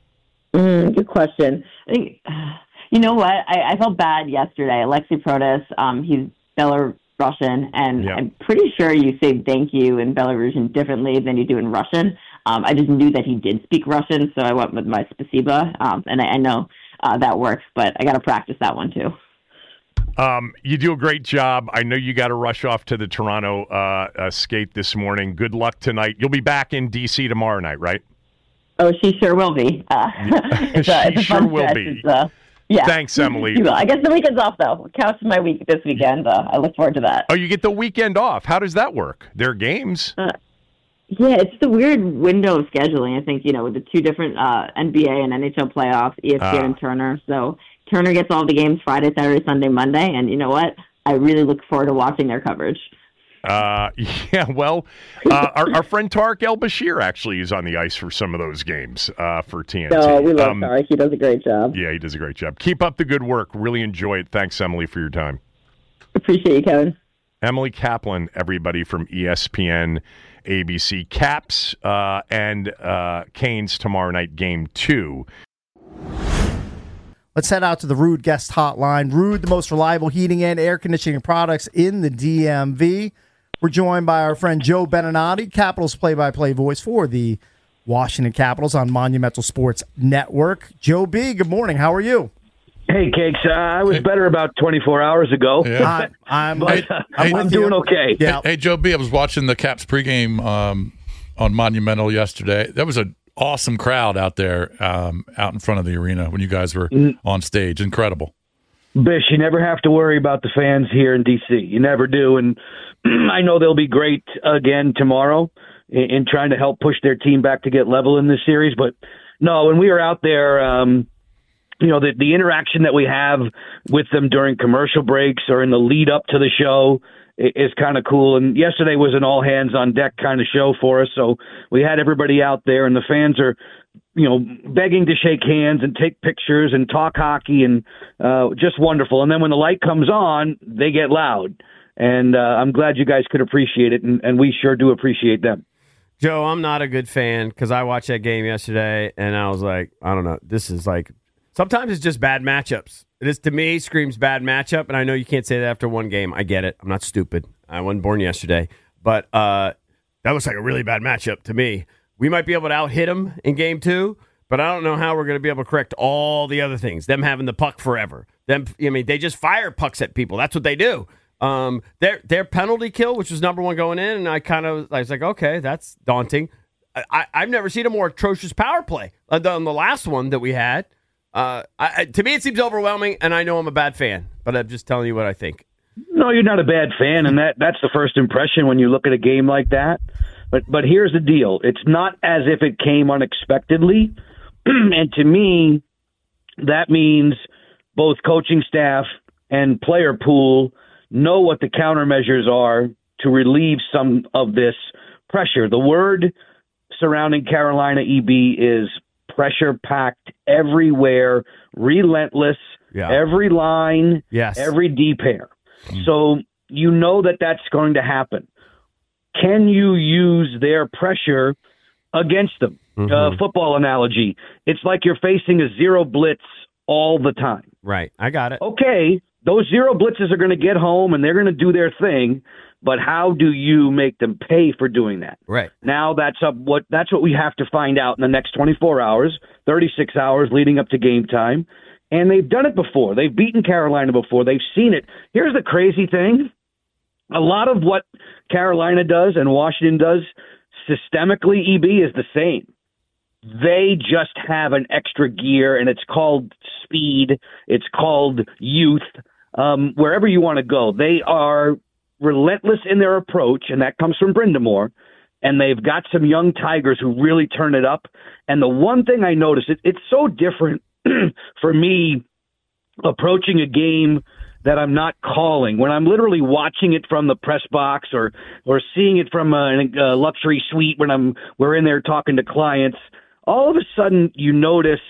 Good question. I think... You know what? I felt bad yesterday. Alexei Protas, he's Belarusian, and I'm pretty sure you say thank you in Belarusian differently than you do in Russian. I just knew that he did speak Russian, so I went with my spasiba, and I know that works, but I got to practice that one too. You do a great job. I know you got to rush off to the Toronto skate this morning. Good luck tonight. You'll be back in D.C. tomorrow night, right? Oh, she sure will be. She sure will be. Yeah. Thanks, Emily. I guess the weekend's off, though. Couch my week this weekend. I look forward to that. Oh, you get the weekend off. How does that work? There are games. Yeah, it's the weird window of scheduling. I think, with the 2 different NBA and NHL playoffs, ESPN and Turner. So Turner gets all the games Friday, Saturday, Sunday, Monday. And you know what? I really look forward to watching their coverage. Our friend Tarek El-Bashir actually is on the ice for some of those games for TNT. No, we love Tarek. He does a great job. Yeah, he does a great job. Keep up the good work. Really enjoy it. Thanks, Emily, for your time. Appreciate you, Kevin. Emily Kaplan, everybody from ESPN, ABC. Caps and Canes tomorrow night, Game 2. Let's head out to the Ruud guest hotline. Ruud, the most reliable heating and air conditioning products in the DMV. We're joined by our friend Joe Beninati, Capitals play-by-play voice for the Washington Capitals on Monumental Sports Network. Joe B., good morning. How are you? Hey, Cakes. I was better about 24 hours ago. Yeah. I'm doing okay. Yeah. Hey, Joe B., I was watching the Caps pregame on Monumental yesterday. That was an awesome crowd out there out in front of the arena when you guys were on stage. Incredible. Bish, you never have to worry about the fans here in D.C. You never do. And I know they'll be great again tomorrow in trying to help push their team back to get level in this series. But no, when we were out there, the interaction that we have with them during commercial breaks or in the lead up to the show is kind of cool. And yesterday was an all hands on deck kind of show for us. So we had everybody out there, and the fans are begging to shake hands and take pictures and talk hockey and just wonderful. And then when the light comes on, they get loud. And I'm glad you guys could appreciate it, and we sure do appreciate them. Joe, I'm not a good fan because I watched that game yesterday, and I was like, I don't know. This is like sometimes it's just bad matchups. It is, to me, screams bad matchup, and I know you can't say that after one game. I get it. I'm not stupid. I wasn't born yesterday. But that looks like a really bad matchup to me. We might be able to out-hit them in game 2, but I don't know how we're going to be able to correct all the other things. Them having the puck forever. They just fire pucks at people. That's what they do. Their penalty kill, which was number 1 going in, and I was like, okay, that's daunting. I've never seen a more atrocious power play than the last one that we had. To me, it seems overwhelming, and I know I'm a bad fan, but I'm just telling you what I think. No, you're not a bad fan, and that's the first impression when you look at a game like that. But here's the deal. It's not as if it came unexpectedly. And to me, that means both coaching staff and player pool know what the countermeasures are to relieve some of this pressure. The word surrounding Carolina EB is pressure-packed everywhere, relentless, every line, every D pair. So you know that's going to happen. Can you use their pressure against them? Football analogy. It's like you're facing a zero blitz all the time. Right. I got it. Okay. Those zero blitzes are going to get home and they're going to do their thing. But how do you make them pay for doing that? Right. Now that's what we have to find out in the next 24 hours, 36 hours leading up to game time. And they've done it before. They've beaten Carolina before. They've seen it. Here's the crazy thing. A lot of what Carolina does and Washington does systemically, EB, is the same. They just have an extra gear, and it's called speed. It's called youth. Wherever you want to go, they are relentless in their approach, and that comes from Brind'Amour. And they've got some young tigers who really turn it up. And the one thing I noticed, it's so different for me approaching a game that I'm not calling, when I'm literally watching it from the press box or seeing it from a luxury suite when we're in there talking to clients, all of a sudden you notice,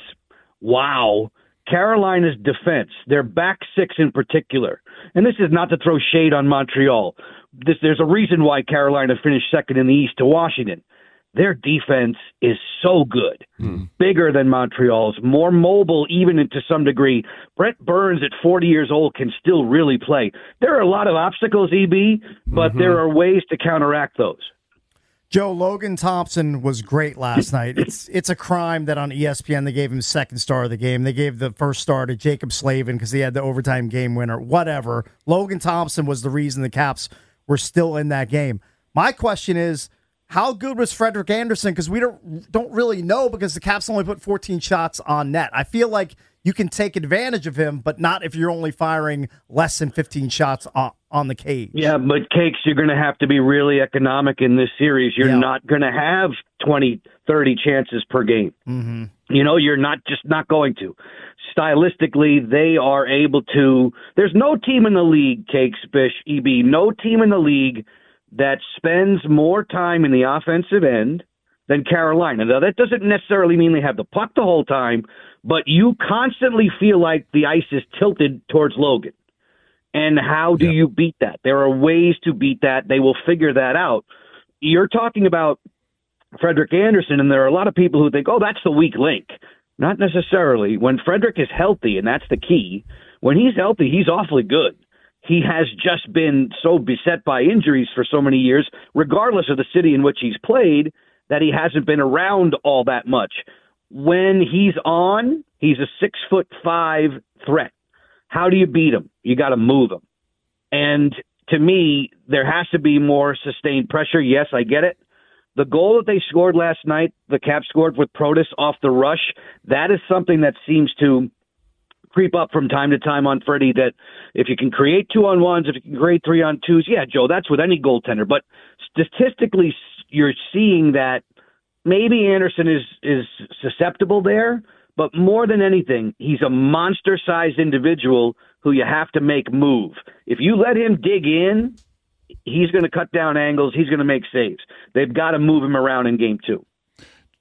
wow, Carolina's defense, their back six in particular, and this is not to throw shade on Montreal. There's a reason why Carolina finished second in the East to Washington. Their defense is so good, bigger than Montreal's, more mobile even to some degree. Brent Burns at 40 years old can still really play. There are a lot of obstacles, EB, but there are ways to counteract those. Joe, Logan Thompson was great last night. It's a crime that on ESPN they gave him second star of the game. They gave the first star to Jacob Slavin because he had the overtime game winner. Whatever. Logan Thompson was the reason the Caps were still in that game. My question is, how good was Frederik Andersen? Because we don't really know because the Caps only put 14 shots on net. I feel like you can take advantage of him, but not if you're only firing less than 15 shots on the cage. Yeah, but Cakes, you're going to have to be really economic in this series. You're not going to have 20, 30 chances per game. Mm-hmm. You know, you're not going to. Stylistically, they are able to. There's no team in the league, Cakes, Bish, EB, no team in the league that spends more time in the offensive end than Carolina. Now, that doesn't necessarily mean they have the puck the whole time, but you constantly feel like the ice is tilted towards Logan. And how do you beat that? There are ways to beat that. They will figure that out. You're talking about Frederik Andersen, and there are a lot of people who think, oh, that's the weak link. Not necessarily. When Frederik is healthy, and that's the key, when he's healthy, he's awfully good. He has just been so beset by injuries for so many years, regardless of the city in which he's played, that he hasn't been around all that much. When he's on, he's a 6'5" threat. How do you beat him? You got to move him. And to me, there has to be more sustained pressure. Yes, I get it. The goal that they scored last night, the Caps scored with Protas off the rush, that is something that seems to creep up from time to time on Freddie, that if you can create 2-on-1s, if you can create 3-on-2s, yeah, Joe, that's with any goaltender. But statistically, you're seeing that maybe Andersen is susceptible there, but more than anything, he's a monster-sized individual who you have to make move. If you let him dig in, he's going to cut down angles. He's going to make saves. They've got to move him around in game 2.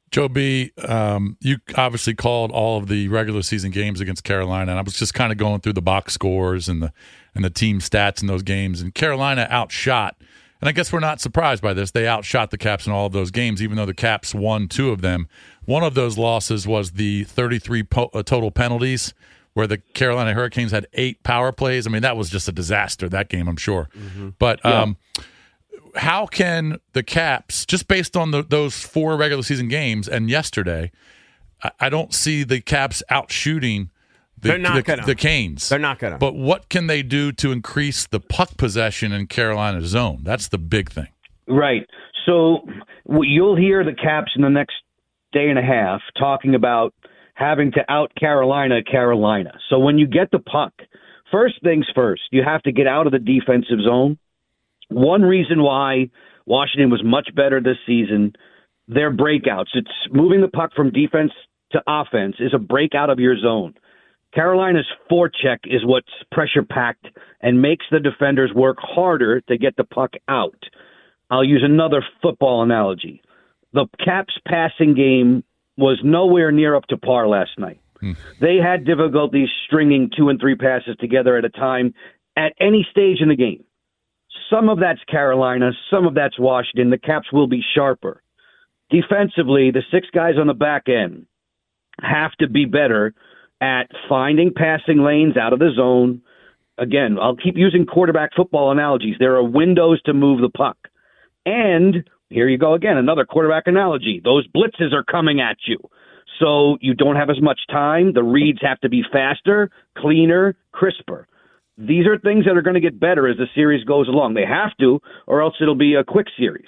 Joe B., you obviously called all of the regular season games against Carolina, and I was just kind of going through the box scores and the team stats in those games, and Carolina outshot. And I guess we're not surprised by this. They outshot the Caps in all of those games, even though the Caps won 2 of them. One of those losses was the 33 total penalties, where the Carolina Hurricanes had 8 power plays. I mean, that was just a disaster, that game, I'm sure. Mm-hmm. But how can the Caps, just based on those 4 regular season games and yesterday, I don't see the Caps outshooting the Canes. They're not going to. But what can they do to increase the puck possession in Carolina's zone? That's the big thing. Right. So you'll hear the Caps in the next day and a half talking about having to out Carolina. So when you get the puck, first things first, you have to get out of the defensive zone. One reason why Washington was much better this season, their breakouts. It's moving the puck from defense to offense is a breakout of your zone. Carolina's forecheck is what's pressure-packed and makes the defenders work harder to get the puck out. I'll use another football analogy. The Caps' passing game was nowhere near up to par last night. They had difficulties stringing 2 and 3 passes together at a time at any stage in the game. Some of that's Carolina, some of that's Washington. The Caps will be sharper. Defensively, the 6 guys on the back end have to be better at finding passing lanes out of the zone. Again, I'll keep using quarterback football analogies. There are windows to move the puck. And here you go again, another quarterback analogy. Those blitzes are coming at you. So you don't have as much time. The reads have to be faster, cleaner, crisper. These are things that are going to get better as the series goes along. They have to, or else it'll be a quick series.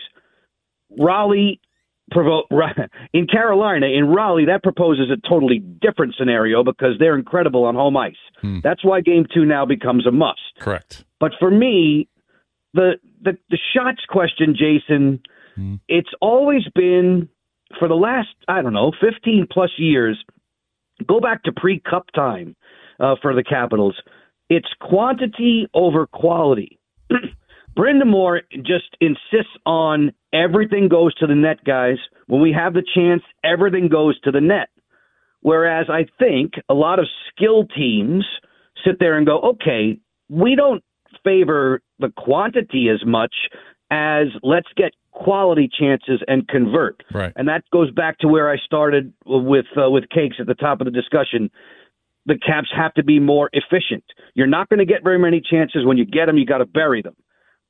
In Carolina, in Raleigh, that proposes a totally different scenario because they're incredible on home ice. That's why Game 2 now becomes a must. Correct. But for me, the shots question, Jason, it's always been, for the last, 15 plus years, go back to pre-Cup time for the Capitals, it's quantity over quality. Brind'Amour just insists on everything goes to the net, guys. When we have the chance, everything goes to the net. Whereas I think a lot of skilled teams sit there and go, okay, we don't favor the quantity as much as let's get quality chances and convert. Right. And that goes back to where I started with Cakes at the top of the discussion. The Caps have to be more efficient. You're not going to get very many chances. When you get them, you got to bury them.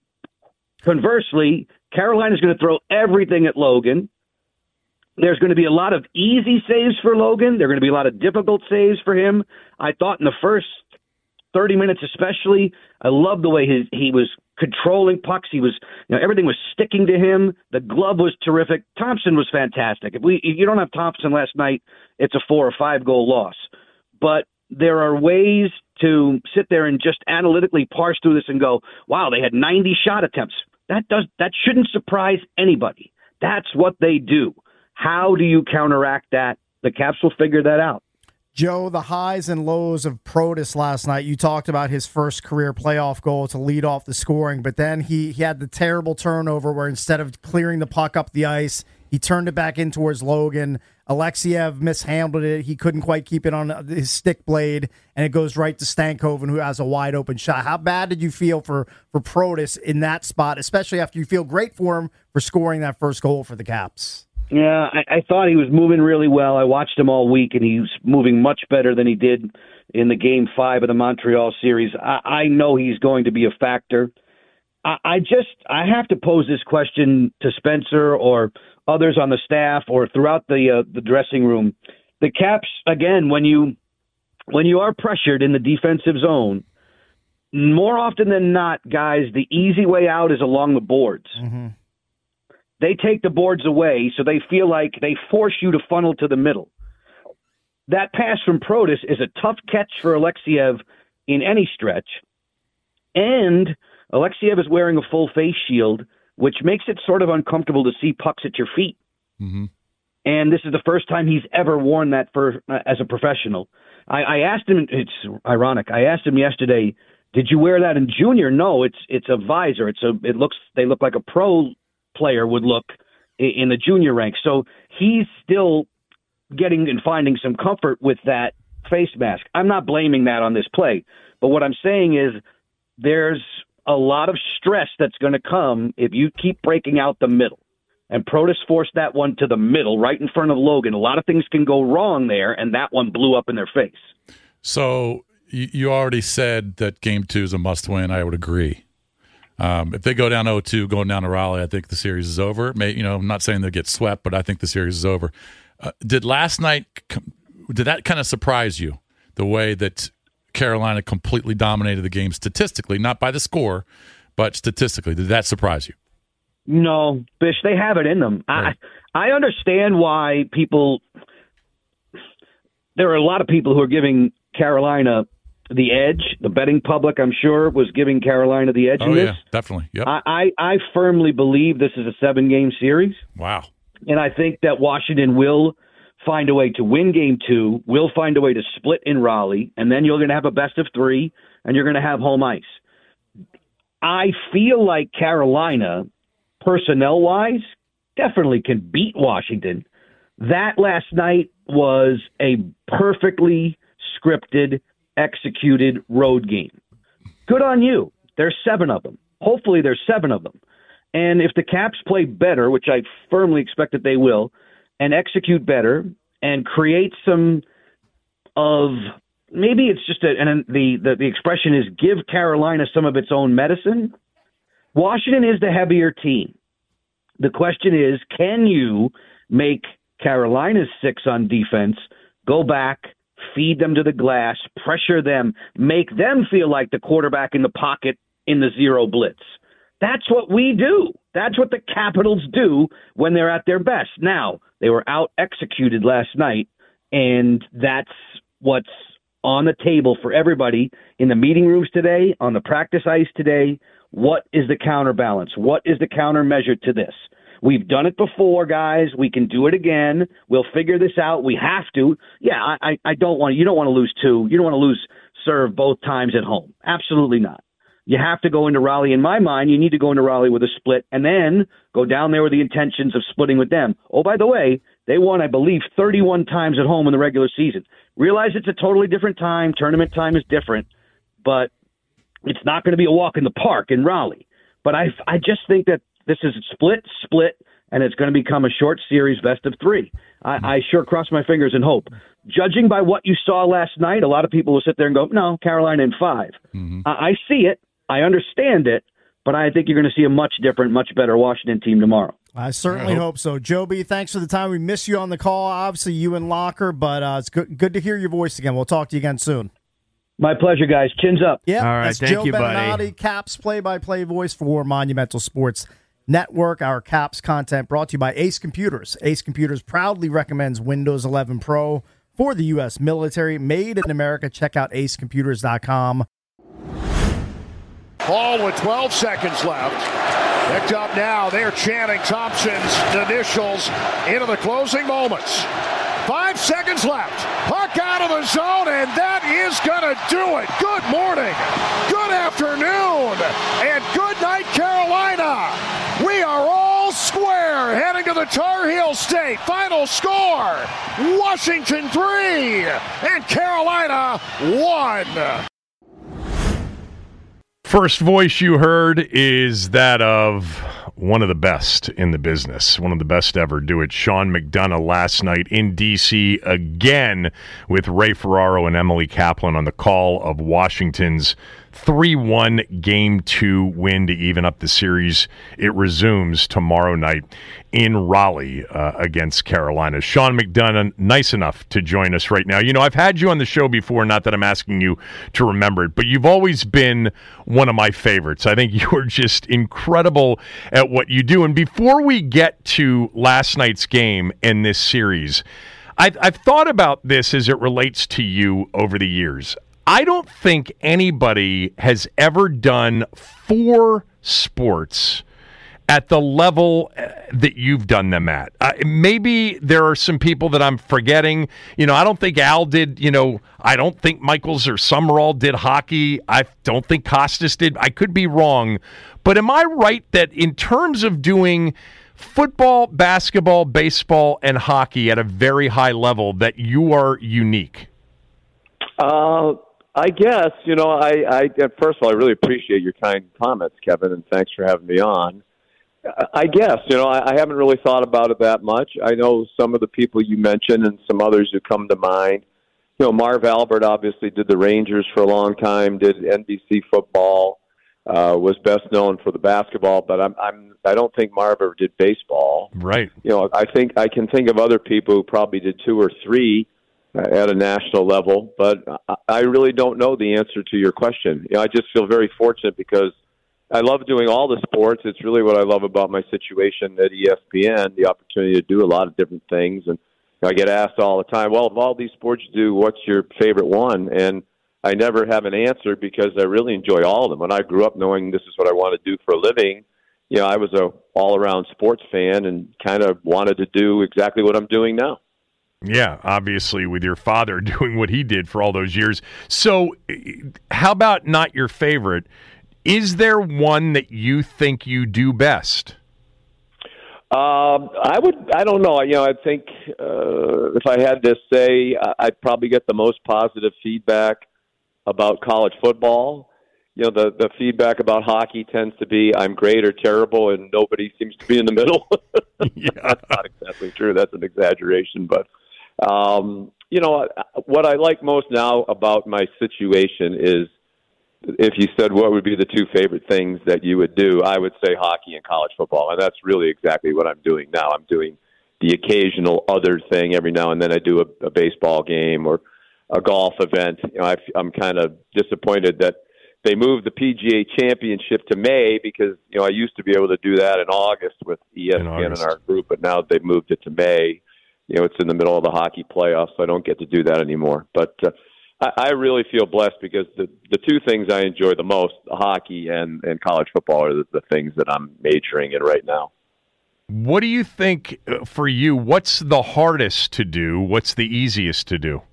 Conversely, Carolina's going to throw everything at Logan. There's going to be a lot of easy saves for Logan. There are going to be a lot of difficult saves for him. I thought in the first 30 minutes especially, I loved the way he was controlling pucks. He was, everything was sticking to him. The glove was terrific. Thompson was fantastic. If you don't have Thompson last night, it's a 4 or 5 goal loss. But there are ways to sit there and just analytically parse through this and go, wow, they had 90 shot attempts. That shouldn't surprise anybody. That's what they do. How do you counteract that? The Caps will figure that out. Joe, the highs and lows of Protas last night. You talked about his first career playoff goal to lead off the scoring, but then he had the terrible turnover where instead of clearing the puck up the ice, he turned it back in towards Logan. Alexiev mishandled it. He couldn't quite keep it on his stick blade, and it goes right to Stankoven, who has a wide-open shot. How bad did you feel for Protas in that spot, especially after you feel great for him for scoring that first goal for the Caps? Yeah, I thought he was moving really well. I watched him all week, and he was moving much better than he did in the Game 5 of the Montreal series. I know he's going to be a factor. I have to pose this question to Spencer or others on the staff or throughout the dressing room. The Caps, again, when you are pressured in the defensive zone, more often than not, guys, the easy way out is along the boards. Mm-hmm. They take the boards away, so they feel like they force you to funnel to the middle. That pass from Protas is a tough catch for Alexiev in any stretch, and Alexiev is wearing a full face shield, which makes it sort of uncomfortable to see pucks at your feet. Mm-hmm. And this is the first time he's ever worn that as a professional. I asked him, it's ironic, I asked him yesterday, did you wear that in junior? No, it's a visor. They look like a pro player would look in the junior ranks. So he's still getting and finding some comfort with that face mask. I'm not blaming that on this play, but what I'm saying is there's a lot of stress that's going to come if you keep breaking out the middle. And Protas forced that one to the middle, right in front of Logan. A lot of things can go wrong there, and that one blew up in their face. So you already said that Game 2 is a must-win. I would agree. If they go down 0-2, going down to Raleigh, I think the series is over. I'm not saying they get swept, but I think the series is over. Did that kind of surprise you, the way that Carolina completely dominated the game statistically, not by the score, but statistically? Did that surprise you? No, Bish, they have it in them. Right. I understand why there are a lot of people who are giving Carolina the edge. The betting public, I'm sure, was giving Carolina the edge in this. Yeah, definitely. Yep. I firmly believe this is a 7-game series. Wow. And I think that Washington will find a way to win Game 2, will find a way to split in Raleigh, and then you're going to have a best of 3, and you're going to have home ice. I feel like Carolina, personnel-wise, definitely can beat Washington. That last night was a perfectly scripted, executed road game. Good on you. There's 7 of them. Hopefully there's 7 of them. And if the Caps play better, which I firmly expect that they will, and execute better and create some of, maybe it's just the expression is give Carolina some of its own medicine. Washington is the heavier team. The question is, can you make Carolina's 6 on defense go back, feed them to the glass, pressure them, make them feel like the quarterback in the pocket in the zero blitz? That's what we do. That's what the Capitals do when they're at their best. Now, they were out-executed last night, and that's what's on the table for everybody in the meeting rooms today, on the practice ice today. What is the counterbalance? What is the countermeasure to this? We've done it before, guys. We can do it again. We'll figure this out. We have to. Yeah, you don't want to lose 2. You don't want to lose serve both times at home. Absolutely not. You have to go into Raleigh. In my mind, you need to go into Raleigh with a split and then go down there with the intentions of splitting with them. Oh, by the way, they won, I believe, 31 times at home in the regular season. Realize it's a totally different time. Tournament time is different, but it's not going to be a walk in the park in Raleigh. But I just think that this is a split, and it's going to become a short series, best of 3. I sure cross my fingers and hope. Judging by what you saw last night, a lot of people will sit there and go, no, Carolina in 5. Mm-hmm. I see it. I understand it, but I think you're going to see a much different, much better Washington team tomorrow. I certainly hope so. Joby, thanks for the time. We miss you on the call, obviously you and Locker, but it's good to hear your voice again. We'll talk to you again soon. My pleasure, guys. Chins up. Yeah, all right, that's thank Joe you, Beninati, buddy. Caps play-by-play voice for Monumental Sports Network. Our Caps content brought to you by Ace Computers. Ace Computers proudly recommends Windows 11 Pro for the U.S. military. Made in America. Check out acecomputers.com. Ball with 12 seconds left. Picked up now. They're chanting Thompson's initials into the closing moments. 5 seconds left. Puck out of the zone, and that is going to do it. Good morning, good afternoon, and good night, Carolina. We are all square heading to the Tar Heel State. Final score, Washington 3 and Carolina 1. First voice you heard is that of one of the best in the business, one of the best ever do it, Sean McDonough, last night in D.C. again with Ray Ferraro and Emily Kaplan on the call of Washington's 3-1 Game 2 win to even up the series. It resumes tomorrow night in Raleigh against Carolina. Sean McDonough, nice enough to join us right now. You know, I've had you on the show before, not that I'm asking you to remember it, but you've always been one of my favorites. I think you're just incredible at what you do. And before we get to last night's game and this series, I've thought about this as it relates to you over the years. I don't think anybody has ever done 4 sports at the level that you've done them at. Maybe there are some people that I'm forgetting. You know, I don't think Al did, I don't think Michaels or Summerall did hockey. I don't think Costas did. I could be wrong. But am I right that in terms of doing football, basketball, baseball, and hockey at a very high level that you are unique? I guess, I first of all, I really appreciate your kind comments, Kevin, and thanks for having me on. I guess, I haven't really thought about it that much. I know some of the people you mentioned and some others who come to mind. Marv Albert obviously did the Rangers for a long time, did NBC football, was best known for the basketball, but I don't think Marv ever did baseball. Right. I think I can think of other people who probably did 2 or 3 at a national level, but I really don't know the answer to your question. I just feel very fortunate because I love doing all the sports. It's really what I love about my situation at ESPN, the opportunity to do a lot of different things. And I get asked all the time, well, of all these sports you do, what's your favorite one? And I never have an answer because I really enjoy all of them. When I grew up knowing this is what I want to do for a living, I was a all-around sports fan and kind of wanted to do exactly what I'm doing now. Yeah, obviously with your father doing what he did for all those years. So how about not your favorite? Is there one that you think you do best? I don't know. I think if I had to say, I'd probably get the most positive feedback about college football. The feedback about hockey tends to be I'm great or terrible, and nobody seems to be in the middle. That's not exactly true. That's an exaggeration. But, what I like most now about my situation is if you said what would be the 2 favorite things that you would do, I would say hockey and college football. And that's really exactly what I'm doing now. I'm doing the occasional other thing every now and then. I do a baseball game or a golf event. I'm kind of disappointed that they moved the PGA Championship to May because, I used to be able to do that in August with ESPN and our group, but now they've moved it to May. It's in the middle of the hockey playoffs, so I don't get to do that anymore. But I really feel blessed because the 2 things I enjoy the most, hockey and college football, are the things that I'm majoring in right now. What do you think for you, what's the hardest to do? What's the easiest to do?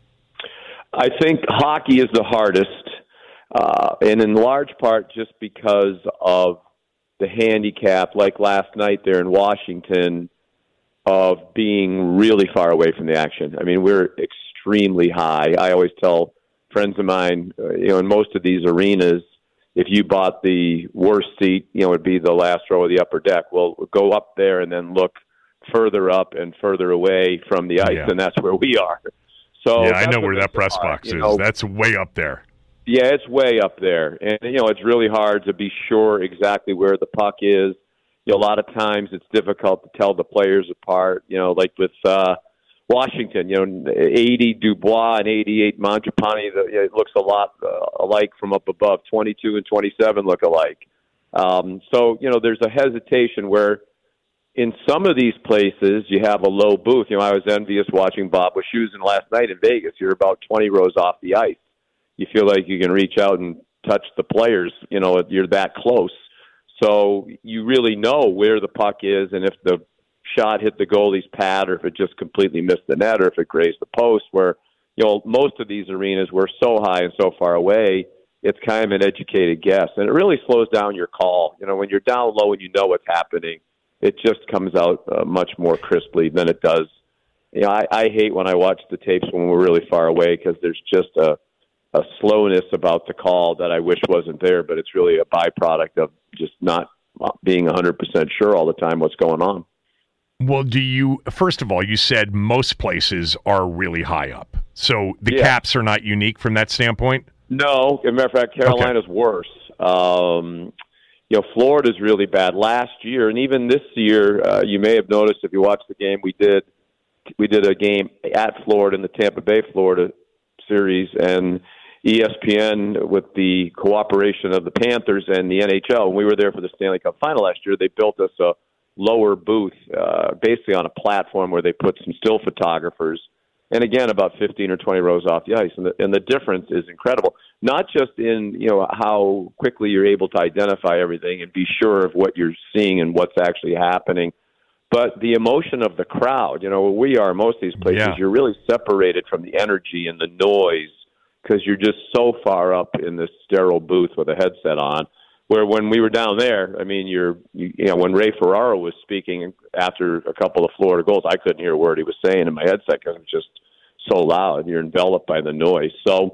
I think hockey is the hardest, and in large part just because of the handicap, like last night there in Washington, of being really far away from the action. I mean, we're extremely high. I always tell friends of mine, in most of these arenas, if you bought the worst seat, it'd be the last row of the upper deck. Well, go up there and then look further up and further away from the ice, and that's where we are. So yeah, I know where that press box is. That's way up there. Yeah, it's way up there. And, it's really hard to be sure exactly where the puck is. A lot of times it's difficult to tell the players apart, like with Washington, 80 Dubois and 88 Mangiapane, it looks a lot alike from up above. 22 and 27 look alike. So, there's a hesitation where in some of these places you have a low booth. I was envious watching Bob Wischusen last night in Vegas. You're about 20 rows off the ice. You feel like you can reach out and touch the players, you're that close. So you really know where the puck is and if the shot hit the goalie's pad or if it just completely missed the net or if it grazed the post, where, most of these arenas we're so high and so far away, it's kind of an educated guess. And it really slows down your call. When you're down low and you know what's happening, it just comes out much more crisply than it does. I hate when I watch the tapes when we're really far away because there's just a slowness about the call that I wish wasn't there, but it's really a byproduct of just not being 100% sure all the time what's going on. Well, first of all, you said most places are really high up. So the Caps are not unique from that standpoint? No. As a matter of fact, Carolina's worse. Florida's really bad. Last year, and even this year, you may have noticed if you watched the game, we did a game at Florida in the Tampa Bay, Florida series, and ESPN, with the cooperation of the Panthers and the NHL, when we were there for the Stanley Cup Final last year, they built us a lower booth, basically on a platform where they put some still photographers, and again, about 15 or 20 rows off the ice. And the difference is incredible, not just in how quickly you're able to identify everything and be sure of what you're seeing and what's actually happening, but the emotion of the crowd. Where we are, most of these places, you're really separated from the energy and the noise because you're just so far up in this sterile booth with a headset on. Where when we were down there, I mean, you know, when Ray Ferraro was speaking after a couple of Florida goals, I couldn't hear a word he was saying in my headset because it was just so loud. You're enveloped by the noise. So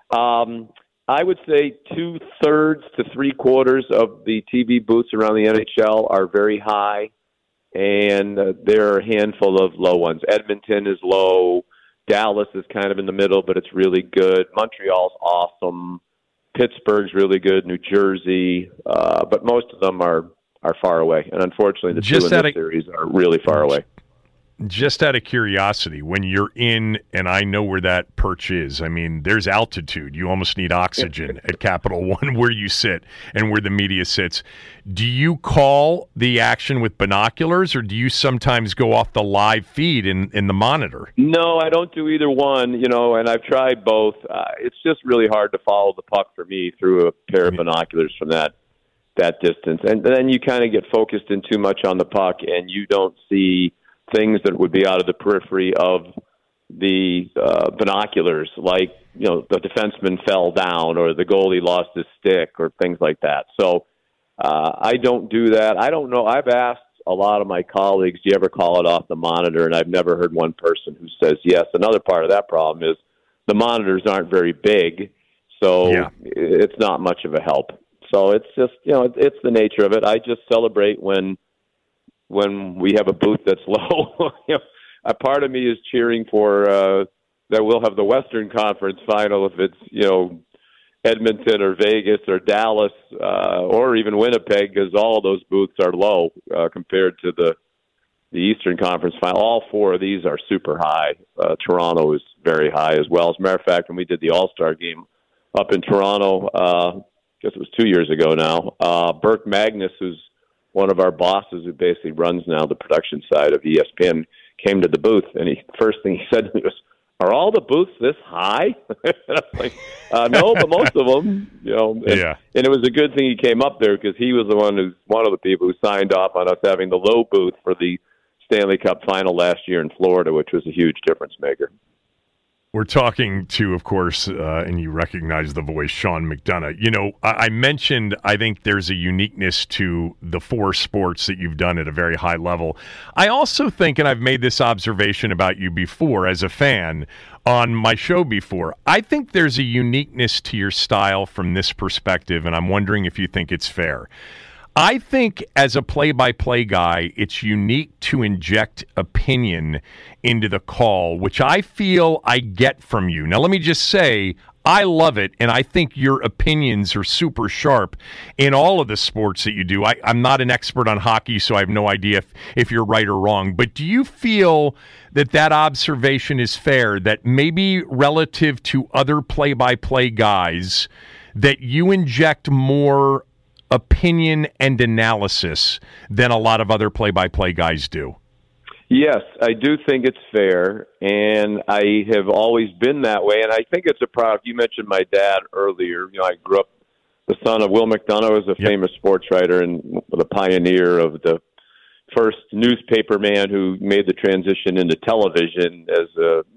I would say 2/3 to 3/4 of the TV booths around the NHL are very high, and there are a handful of low ones. Edmonton is low. Dallas is kind of in the middle, but it's really good. Montreal's awesome. Pittsburgh's really good. New Jersey, but most of them are far away. And unfortunately, the two in this series are really far away. Just out of curiosity, when you're in, and I know where that perch is, I mean, there's altitude. You almost need oxygen at Capital One where you sit and where the media sits. Do you call the action with binoculars, or do you sometimes go off the live feed in the monitor? No, I don't do either one, you know, and I've tried both. It's just really hard to follow the puck for me through a pair of binoculars from that distance. And then you kind of get focused in too much on the puck, and you don't see things that would be out of the periphery of the binoculars, like, you know, the defenseman fell down or the goalie lost his stick or things like that. So I don't do that. I don't know. I've asked a lot of my colleagues, do you ever call it off the monitor? And I've never heard one person who says yes. Another part of that problem is the monitors aren't very big, so it's not much of a help. So it's just, you know, it's the nature of it. I just celebrate when we have a booth that's low. You know, a part of me is cheering for that we'll have the Western Conference final if it's, you know, Edmonton or Vegas or Dallas or even Winnipeg, because all of those booths are low compared to the Eastern Conference final. All four of these are super high. Toronto is very high as well. As a matter of fact, when we did the All-Star game up in Toronto, I guess it was 2 years ago now, Burke Magnus, who's one of our bosses who basically runs now the production side of ESPN, came to the booth, and first thing he said to me was, "Are all the booths this high?" And I was like, "No, but most of them, you know." And it was a good thing he came up there because he was one of the people who signed off on us having the low booth for the Stanley Cup final last year in Florida, which was a huge difference maker. We're talking to, of course, and you recognize the voice, Sean McDonough. You know, I mentioned I think there's a uniqueness to the four sports that you've done at a very high level. I also think, and I've made this observation about you before as a fan on my show before, I think there's a uniqueness to your style from this perspective, and I'm wondering if you think it's fair. I think as a play-by-play guy, it's unique to inject opinion into the call, which I feel I get from you. Now, let me just say, I love it, and I think your opinions are super sharp in all of the sports that you do. I'm not an expert on hockey, so I have no idea if you're right or wrong. But do you feel that observation is fair, that maybe relative to other play-by-play guys, that you inject more opinion and analysis than a lot of other play-by-play guys do? Yes, I do think it's fair, and I have always been that way, and I think it's a product. You mentioned my dad earlier. You know, I grew up the son of Will McDonough, was a famous sports writer and the pioneer of the first newspaper man who made the transition into television as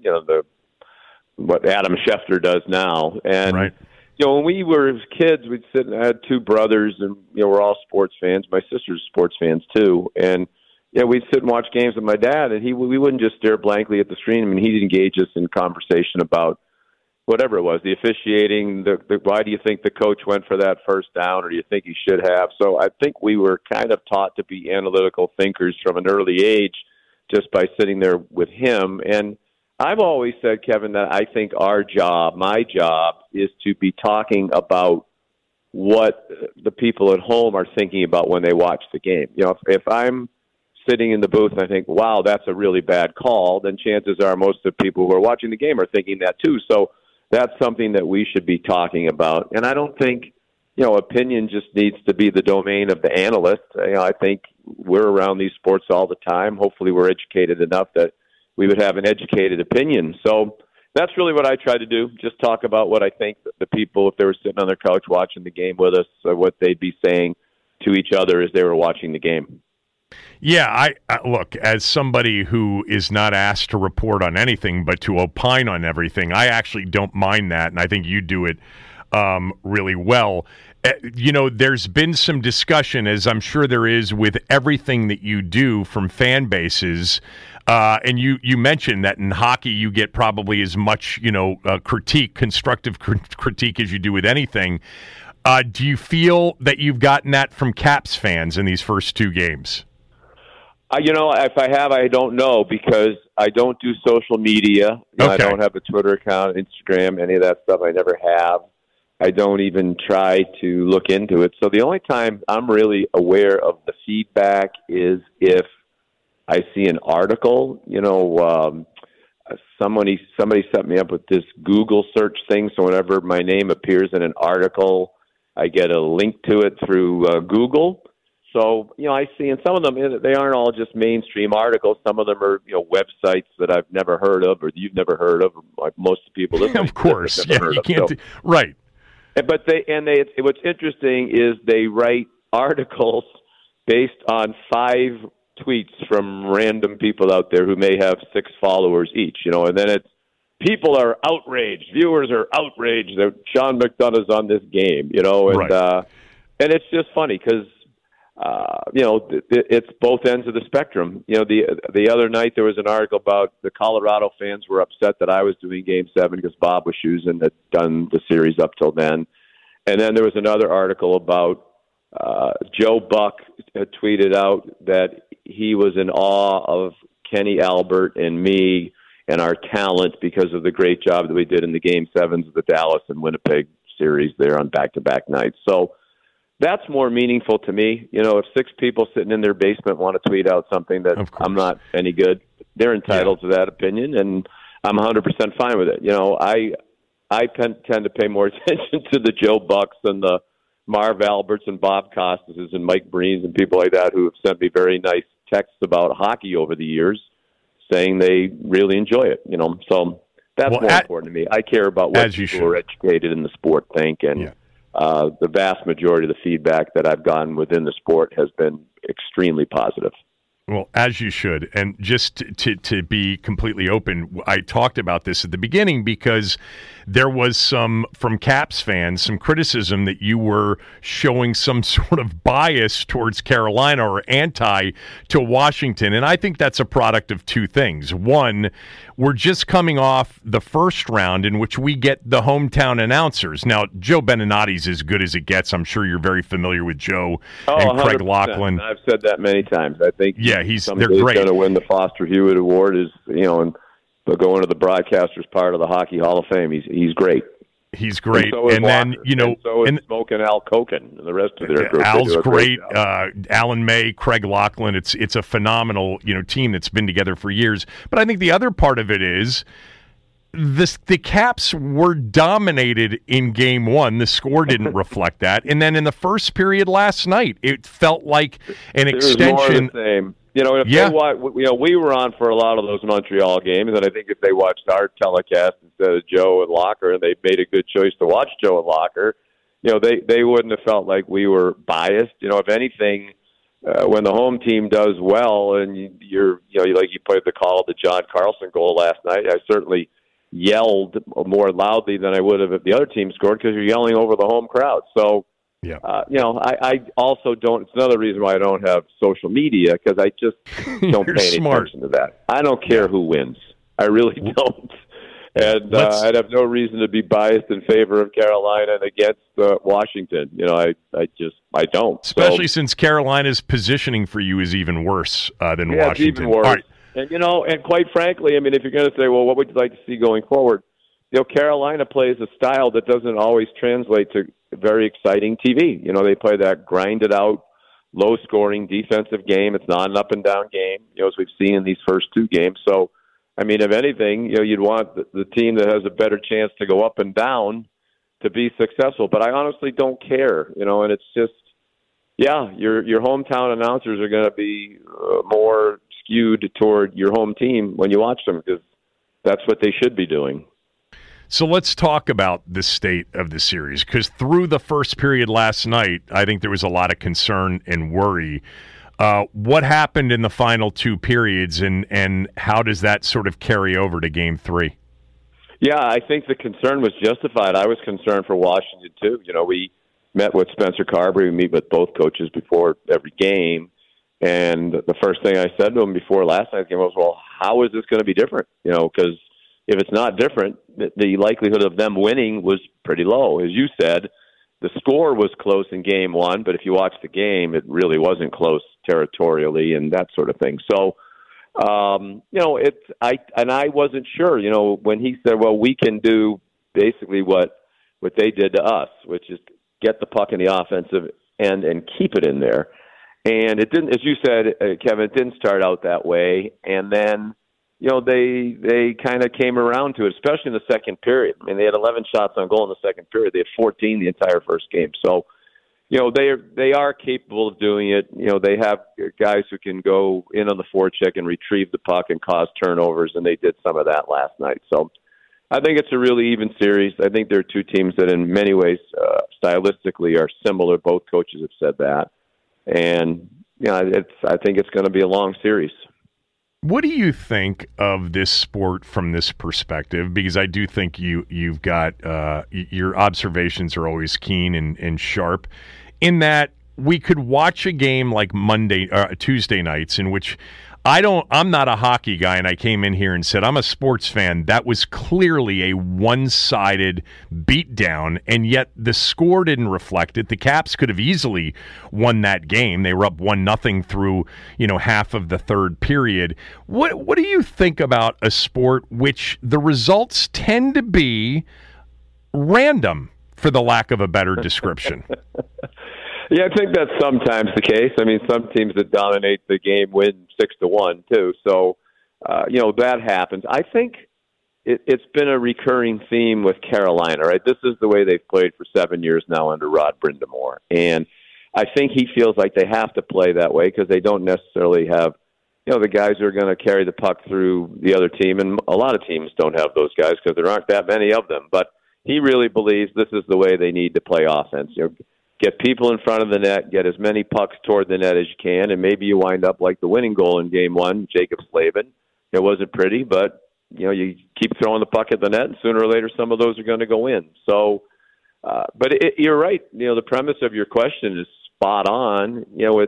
what Adam Schefter does now. And you know, when we were kids, we'd sit and I had two brothers, and you know, we're all sports fans. My sister's sports fans too, and yeah, we'd sit and watch games with my dad, and we wouldn't just stare blankly at the screen. I mean, he'd engage us in conversation about whatever it was, the officiating, the why do you think the coach went for that first down, or do you think he should have? So I think we were kind of taught to be analytical thinkers from an early age just by sitting there with him. And I've always said, Kevin, that I think our job, my job, is to be talking about what the people at home are thinking about when they watch the game. You know, if I'm sitting in the booth and I think, wow, that's a really bad call, then chances are most of the people who are watching the game are thinking that too. So that's something that we should be talking about. And I don't think, you know, opinion just needs to be the domain of the analyst. You know, I think we're around these sports all the time. Hopefully we're educated enough that we would have an educated opinion. So that's really what I try to do, just talk about what I think the people, if they were sitting on their couch watching the game with us, what they'd be saying to each other as they were watching the game. Yeah, I look, as somebody who is not asked to report on anything but to opine on everything, I actually don't mind that, and I think you do it really well. There's been some discussion, as I'm sure there is with everything that you do from fan bases. And you mentioned that in hockey you get probably as much, constructive critique as you do with anything. Do you feel that you've gotten that from Caps fans in these first two games? If I have, I don't know, because I don't do social media. I don't have a Twitter account, Instagram, any of that stuff. I never have. I don't even try to look into it. So the only time I'm really aware of the feedback is if I see an article. Somebody set me up with this Google search thing, so whenever my name appears in an article, I get a link to it through Google. So, I see, and some of them, they aren't all just mainstream articles. Some of them are, websites that I've never heard of or you've never heard of, like most people listening. Of course, you can't. Right. But what's interesting is they write articles based on 5 tweets from random people out there who may have 6 followers each, and then it's people are outraged, viewers are outraged that Sean McDonough's on this game, and it's just funny because it's both ends of the spectrum. The other night there was an article about the Colorado fans were upset that I was doing Game 7 because Bob Wischusen had done the series up till then. And then there was another article about Joe Buck had tweeted out that he was in awe of Kenny Albert and me and our talent because of the great job that we did in the Game 7s of the Dallas and Winnipeg series there on back-to-back nights. So that's more meaningful to me. If 6 people sitting in their basement want to tweet out something that I'm not any good, they're entitled to that opinion, and I'm 100% fine with it. I tend to pay more attention to the Joe Bucks and the Marv Alberts and Bob Costas and Mike Breens and people like that who have sent me very nice texts about hockey over the years, saying they really enjoy it. So that's more important to me. I care about what people who are educated in the sport think, and the vast majority of the feedback that I've gotten within the sport has been extremely positive. Well, as you should. And just to be completely open, I talked about this at the beginning because there was some criticism that you were showing some sort of bias towards Carolina or anti to Washington. And I think that's a product of 2 things. One, we're just coming off the first round in which we get the hometown announcers. Now, Joe Beninati's as good as it gets. I'm sure you're very familiar with Joe and Craig 100%. Laughlin. I've said that many times. I think they're great. Going to win the Foster Hewitt Award and they'll go into the broadcasters part of the Hockey Hall of Fame. He's great. He's great. And then Smoke and Al Koken and the rest of their group. Al's great. Alan May, Craig Laughlin. It's a phenomenal team that's been together for years. But I think the other part of it is the Caps were dominated in Game 1. The score didn't reflect that. And then in the first period last night, it felt like an extension. More of the same. We were on for a lot of those Montreal games, and I think if they watched our telecast instead of Joe and Locker, and they made a good choice to watch Joe and Locker, they wouldn't have felt like we were biased. If anything, when the home team does well, and you played the call of the John Carlson goal last night, I certainly yelled more loudly than I would have if the other team scored because you're yelling over the home crowd. So. I also don't. It's another reason why I don't have social media because I just don't pay any attention to that. I don't care who wins. I really don't. And I'd have no reason to be biased in favor of Carolina and against Washington. I don't. Especially since Carolina's positioning for you is even worse than Washington. It's even worse. Right. And and quite frankly, I mean, if you're going to say, well, what would you like to see going forward? Carolina plays a style that doesn't always translate to very exciting TV. They play that grinded out, low scoring defensive game. It's not an up and down game, as we've seen in these first 2 games. So, I mean, if anything, you'd want the team that has a better chance to go up and down to be successful. But I honestly don't care, and it's just, your hometown announcers are going to be more skewed toward your home team when you watch them because that's what they should be doing. So let's talk about the state of the series, because through the first period last night, I think there was a lot of concern and worry. What happened in the final 2 periods, and how does that sort of carry over to Game 3? Yeah, I think the concern was justified. I was concerned for Washington, too. We met with Spencer Carberry. We meet with both coaches before every game. And the first thing I said to him before last night's game was, well, how is this going to be different? Because if it's not different, the likelihood of them winning was pretty low. As you said, the score was close in game one, but if you watch the game, it really wasn't close territorially and that sort of thing. So, I wasn't sure, when he said, well, we can do basically what they did to us, which is get the puck in the offensive end and keep it in there. And it didn't, as you said, Kevin, it didn't start out that way. And then, they kind of came around to it, especially in the second period. I mean, they had 11 shots on goal in the second period. They had 14 the entire first game. So, they are capable of doing it. They have guys who can go in on the forecheck and retrieve the puck and cause turnovers, and they did some of that last night. So I think it's a really even series. I think there are two teams that in many ways stylistically are similar. Both coaches have said that. And, I think it's going to be a long series. What do you think of this sport from this perspective? Because I do think you've got your observations are always keen and sharp. In that we could watch a game like Tuesday nights in which I'm not a hockey guy, and I came in here and said I'm a sports fan. That was clearly a one-sided beatdown, and yet the score didn't reflect it. The Caps could have easily won that game. They were up 1-0 through half of the third period. What do you think about a sport which the results tend to be random, for the lack of a better description? Yeah, I think that's sometimes the case. I mean, some teams that dominate the game win 6-1 too. So, that happens. I think it's been a recurring theme with Carolina, right? This is the way they've played for 7 years now under Rod Brind'Amour. And I think he feels like they have to play that way because they don't necessarily have, the guys who are going to carry the puck through the other team. And a lot of teams don't have those guys because there aren't that many of them. But he really believes this is the way they need to play offense. Get people in front of the net, get as many pucks toward the net as you can, and maybe you wind up like the winning goal in game one, Jacob Slavin. It wasn't pretty, but you keep throwing the puck at the net, and sooner or later some of those are going to go in. So, but you're right. The premise of your question is spot on.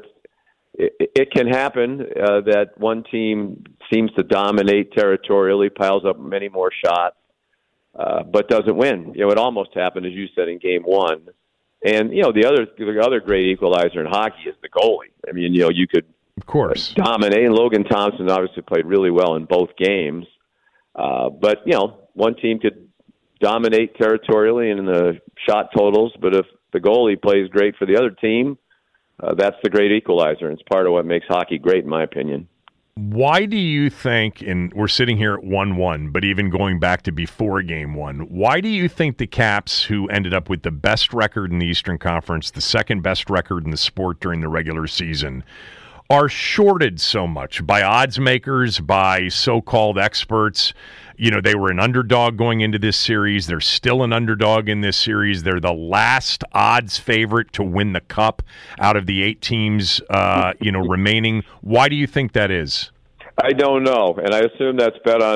It can happen that one team seems to dominate territorially, piles up many more shots, but doesn't win. It almost happened, as you said, in game one. And, the other great equalizer in hockey is the goalie. I mean, you could, of course, dominate. And Logan Thompson obviously played really well in both games. But, one team could dominate territorially and in the shot totals. But if the goalie plays great for the other team, that's the great equalizer. And it's part of what makes hockey great, in my opinion. Why do you think, and we're sitting here at 1-1, but even going back to before game one, why do you think the Caps, who ended up with the best record in the Eastern Conference, the second best record in the sport during the regular season, are shorted so much by odds makers, by so-called experts? They were an underdog going into this series. They're still an underdog in this series. They're the last odds favorite to win the cup out of the 8 teams, remaining. Why do you think that is? I don't know, and I assume that's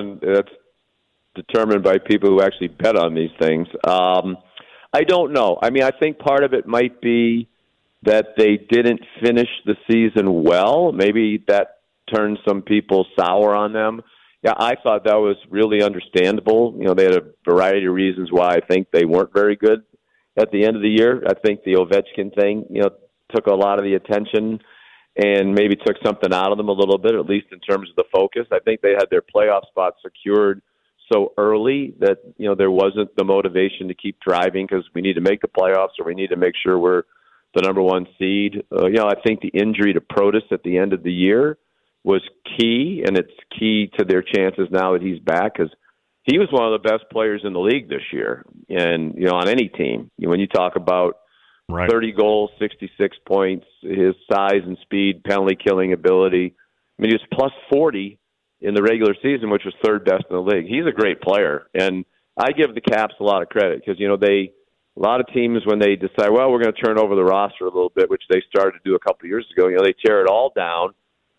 determined by people who actually bet on these things. I don't know. I mean, I think part of it might be that they didn't finish the season well. Maybe that turned some people sour on them. Yeah, I thought that was really understandable. They had a variety of reasons why I think they weren't very good at the end of the year. I think the Ovechkin thing, took a lot of the attention and maybe took something out of them a little bit, at least in terms of the focus. I think they had their playoff spot secured so early that, there wasn't the motivation to keep driving because we need to make the playoffs or we need to make sure we're the number one seed. I think the injury to Protas at the end of the year was key, and it's key to their chances now that he's back because he was one of the best players in the league this year. And, on any team, when you talk about 30 goals, 66 points, his size and speed, penalty killing ability, I mean, he was plus 40 in the regular season, which was third best in the league. He's a great player. And I give the Caps a lot of credit because, a lot of teams, when they decide, well, we're going to turn over the roster a little bit, which they started to do a couple of years ago, they tear it all down.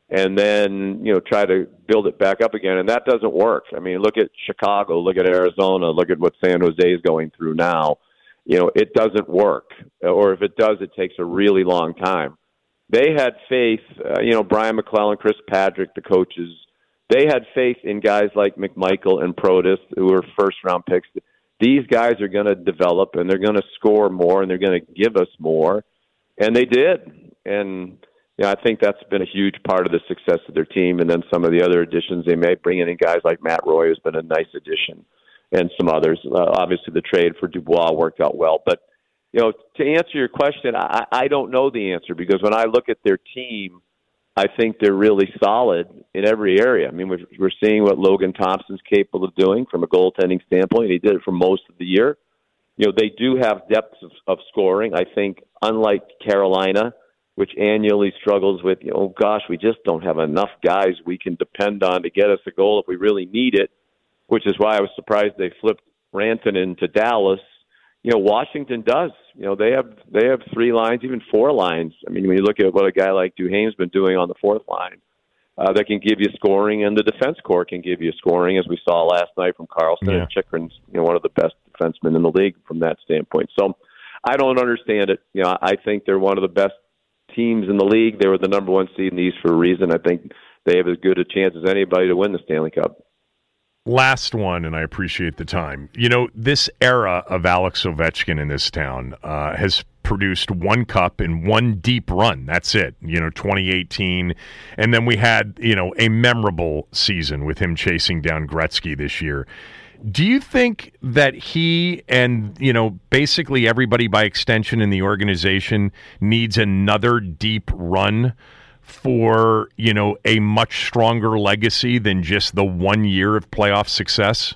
and then, try to build it back up again. And that doesn't work. I mean, look at Chicago, look at Arizona, look at what San Jose is going through now. It doesn't work. Or if it does, it takes a really long time. They had faith, Brian McClellan, Chris Patrick, the coaches, they had faith in guys like McMichael and Protis, who were first-round picks. These guys are going to develop, and they're going to score more, and they're going to give us more. And they did. And I think that's been a huge part of the success of their team. And then some of the other additions they made, bringing in guys like Matt Roy has been a nice addition, and some others. Obviously, the trade for Dubois worked out well. But, to answer your question, I don't know the answer, because when I look at their team, I think they're really solid in every area. I mean, we're seeing what Logan Thompson's capable of doing from a goaltending standpoint. He did it for most of the year. They do have depths of scoring. I think, unlike Carolina, which annually struggles with, we just don't have enough guys we can depend on to get us a goal if we really need it, which is why I was surprised they flipped Rantanen to Dallas. Washington does. They have 3 lines, even 4 lines. I mean, when you look at what a guy like Duhaime's been doing on the 4th line, that can give you scoring, and the defense corps can give you scoring, as we saw last night from Carlson. Yeah. And Chychrun's, one of the best defensemen in the league from that standpoint. So I don't understand it. I think they're one of the best teams in the league. They were the number 1 seed in the East for a reason. I think they have as good a chance as anybody to win the Stanley Cup. Last one, and I appreciate the time. This era of Alex Ovechkin in this town has produced 1 cup and 1 deep run. That's it, 2018. And then we had, a memorable season with him chasing down Gretzky this year. Do you think that he and, basically everybody by extension in the organization needs another deep run for, a much stronger legacy than just the 1 year of playoff success?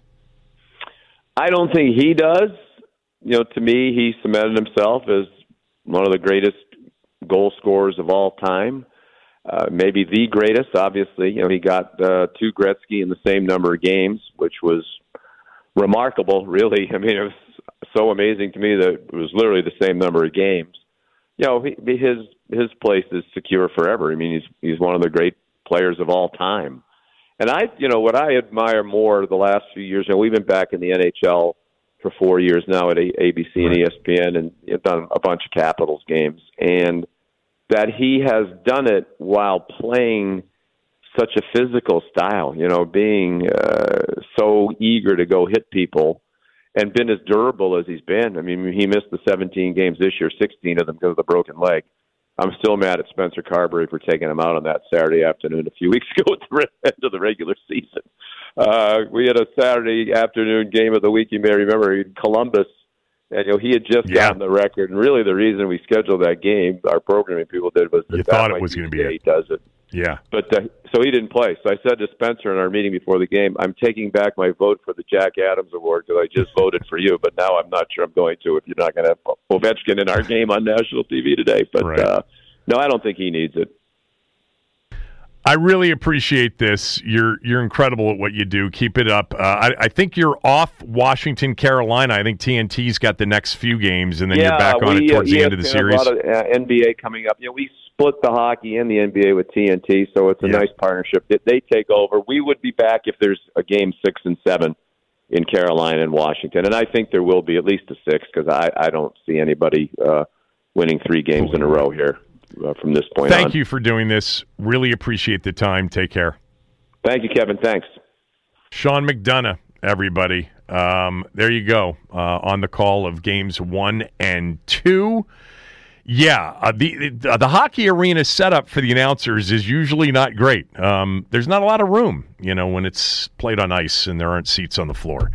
I don't think he does. To me, he cemented himself as one of the greatest goal scorers of all time. Maybe the greatest, obviously. He got 2 Gretzky in the same number of games, which was remarkable, really. I mean, it was so amazing to me that it was literally the same number of games. His place is secure forever. I mean, he's one of the great players of all time. And what I admire more the last few years, we've been back in the NHL for 4 years now at ABC and ESPN, and have done a bunch of Capitals games, and that he has done it while playing such a physical style, being so eager to go hit people, and been as durable as he's been. I mean, he missed the 17 games this year, 16 of them because of the broken leg. I'm still mad at Spencer Carberry for taking him out on that Saturday afternoon a few weeks ago at the end of the regular season. We had a Saturday afternoon game of the week, you may remember, in Columbus, and he had just gotten the record. And really the reason we scheduled that game, our programming people did, was you thought it was going to be he does it. Yeah. But so he didn't play. So I said to Spencer in our meeting before the game, I'm taking back my vote for the Jack Adams Award because I just voted for you, but now I'm not sure I'm going to if you're not going to have Ovechkin in our game on national TV today. But no, I don't think he needs it. I really appreciate this. You're incredible at what you do. Keep it up. I think you're off Washington, Carolina. I think TNT's got the next few games, and then you're back on it towards the end of the series. A lot of NBA coming up. We split the hockey and the NBA with TNT, so it's a nice partnership. They take over. We would be back if there's a game 6 and 7 in Carolina and Washington, and I think there will be at least a 6 because I don't see anybody winning 3 games in a row here. From this point on. Thank you for doing this. Really appreciate the time. Take care. Thank you, Kevin. Thanks. Sean McDonough, everybody. There you go. On the call of games 1 and 2. Yeah, the hockey arena setup for the announcers is usually not great. There's not a lot of room, when it's played on ice and there aren't seats on the floor.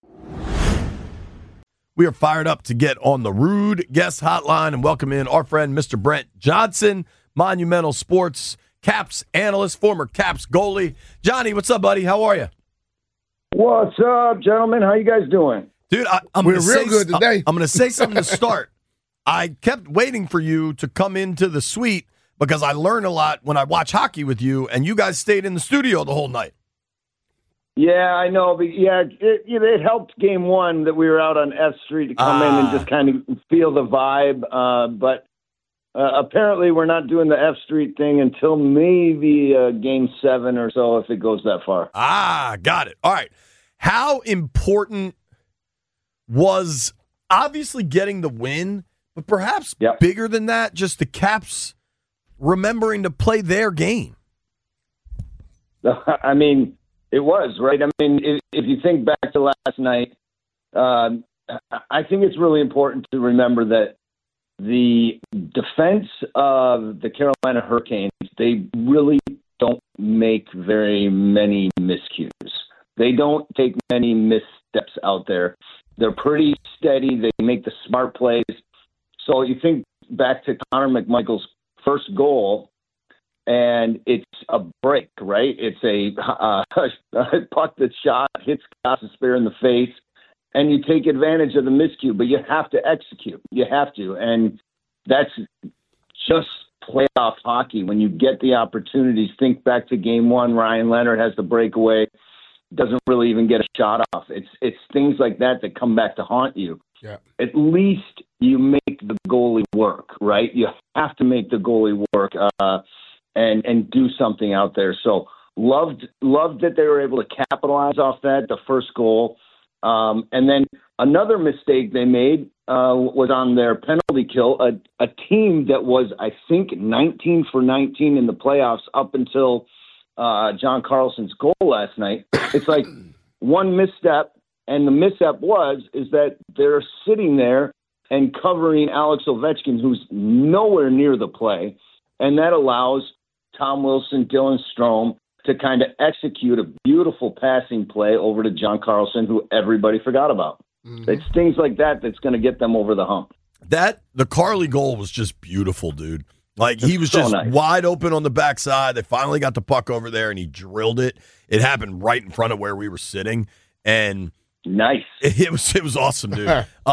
We are fired up to get on the Rude Guest Hotline and welcome in our friend, Mr. Brent Johnson, Monumental Sports Caps analyst, former Caps goalie. Johnny, what's up, buddy? How are you? What's up, gentlemen? How you guys doing? Dude, we're real good today. I'm going to say something to start. I kept waiting for you to come into the suite because I learn a lot when I watch hockey with you, and you guys stayed in the studio the whole night. Yeah, I know. But it helped game 1 that we were out on F Street to come in and just kind of feel the vibe. But Apparently, we're not doing the F Street thing until maybe Game 7 or so, if it goes that far. Got it. All right. How important was obviously getting the win, but perhaps bigger than that, just the Caps remembering to play their game? I mean, it was, right? I mean, if you think back to last night, I think it's really important to remember that the defense of the Carolina Hurricanes, they really don't make very many miscues. They don't take many missteps out there. They're pretty steady. They make the smart plays. So you think back to Connor McMichael's first goal, and it's a break, right? It's a puck that's shot, hits Gostisbehere in the face, and you take advantage of the miscue, but you have to execute. You have to. And that's just playoff hockey. When you get the opportunities, think back to Game 1, Ryan Leonard has the breakaway, doesn't really even get a shot off. It's things like that that come back to haunt you. Yeah. At least you make the goalie work, right? You have to make the goalie work and do something out there. So loved that they were able to capitalize off that, the first goal. And then another mistake they made was on their penalty kill, a team that was, I think, 19 for 19 in the playoffs up until John Carlson's goal last night. It's like one misstep, and the misstep is that they're sitting there and covering Alex Ovechkin, who's nowhere near the play, and that allows Tom Wilson, Dylan Strome to kind of execute a beautiful passing play over to John Carlson, who everybody forgot about. Mm-hmm. It's things like that that's going to get them over the hump. The Carly goal was just beautiful, dude. Like, he was just nice. Wide open on the backside. They finally got the puck over there, and he drilled it. It happened right in front of where we were sitting, and nice. It was awesome, dude.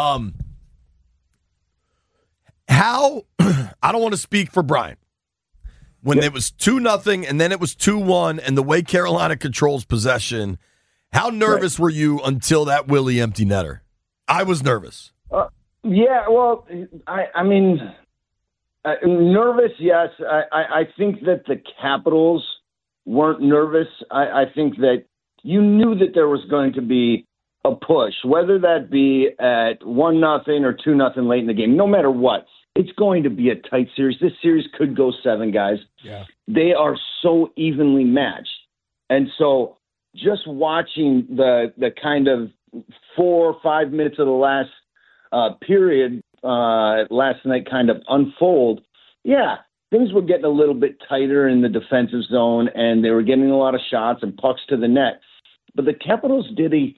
How I don't want to speak for Brian. When it was 2-0 and then it was 2-1, and the way Carolina controls possession, how nervous were you until that Willie empty netter? I was nervous. Yeah, well, I mean, nervous, yes. I think that the Capitals weren't nervous. I think that you knew that there was going to be a push, whether that be at 1-0 or 2-0 late in the game, no matter what. It's going to be a tight series. This series could go 7, guys. Yeah. They are so evenly matched. And so just watching the kind of 4 or 5 minutes of the last period last night kind of unfold, things were getting a little bit tighter in the defensive zone, and they were getting a lot of shots and pucks to the net. But the Capitals did a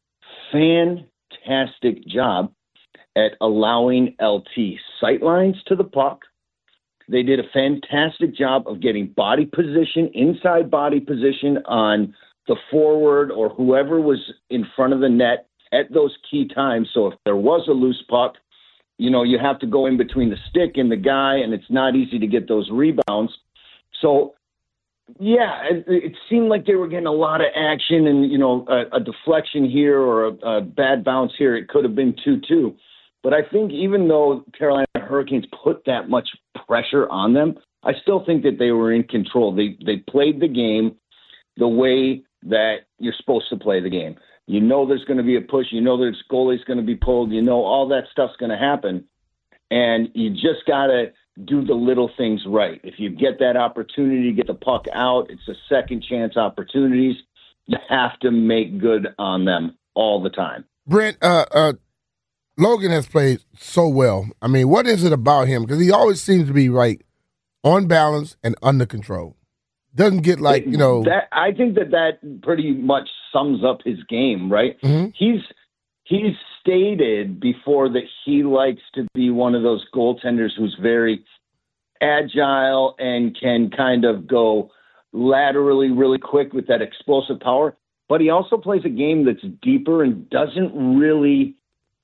fantastic job at allowing LT sightlines to the puck. They did a fantastic job of getting body position, inside body position on the forward or whoever was in front of the net at those key times. So if there was a loose puck, you have to go in between the stick and the guy, and it's not easy to get those rebounds. So, it seemed like they were getting a lot of action, and, a deflection here or a bad bounce here, it could have been 2-2. But I think even though Carolina Hurricanes put that much pressure on them, I still think that they were in control. They played the game the way that you're supposed to play the game. You know there's going to be a push. You know there's goalie's going to be pulled. You know all that stuff's going to happen. And you just got to do the little things right. If you get that opportunity to get the puck out, it's a second chance opportunities. You have to make good on them all the time. Brent, Logan has played so well. I mean, what is it about him? Because he always seems to be on balance and under control. Doesn't get I think that pretty much sums up his game, right? Mm-hmm. He's stated before that he likes to be one of those goaltenders who's very agile and can kind of go laterally really quick with that explosive power. But he also plays a game that's deeper and doesn't really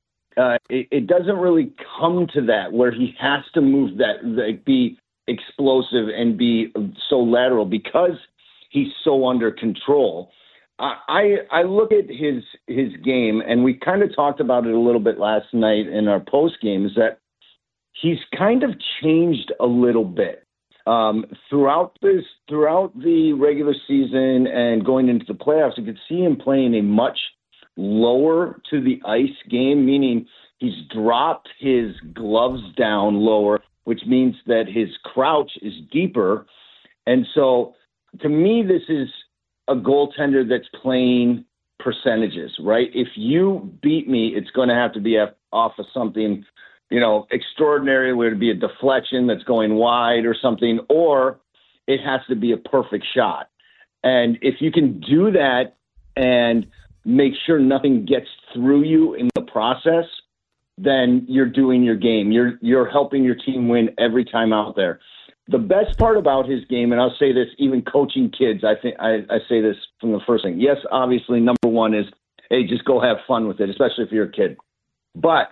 it doesn't really come to that where he has to move that, be explosive and be so lateral because he's so under control. I look at his game, and we kind of talked about it a little bit last night in our post game, is that he's kind of changed a little bit throughout the regular season and going into the playoffs. You could see him playing a much lower to the ice game, meaning he's dropped his gloves down lower, which means that his crouch is deeper. And so to me, this is a goaltender that's playing percentages, right? If you beat me, it's going to have to be off of something, extraordinary, where it'd be a deflection that's going wide or something, or it has to be a perfect shot. And if you can do that and make sure nothing gets through you in the process, then you're doing your game. You're helping your team win every time out there. The best part about his game, and I'll say this, even coaching kids, I think I say this from the first thing. Yes, obviously, number one is, hey, just go have fun with it, especially if you're a kid. But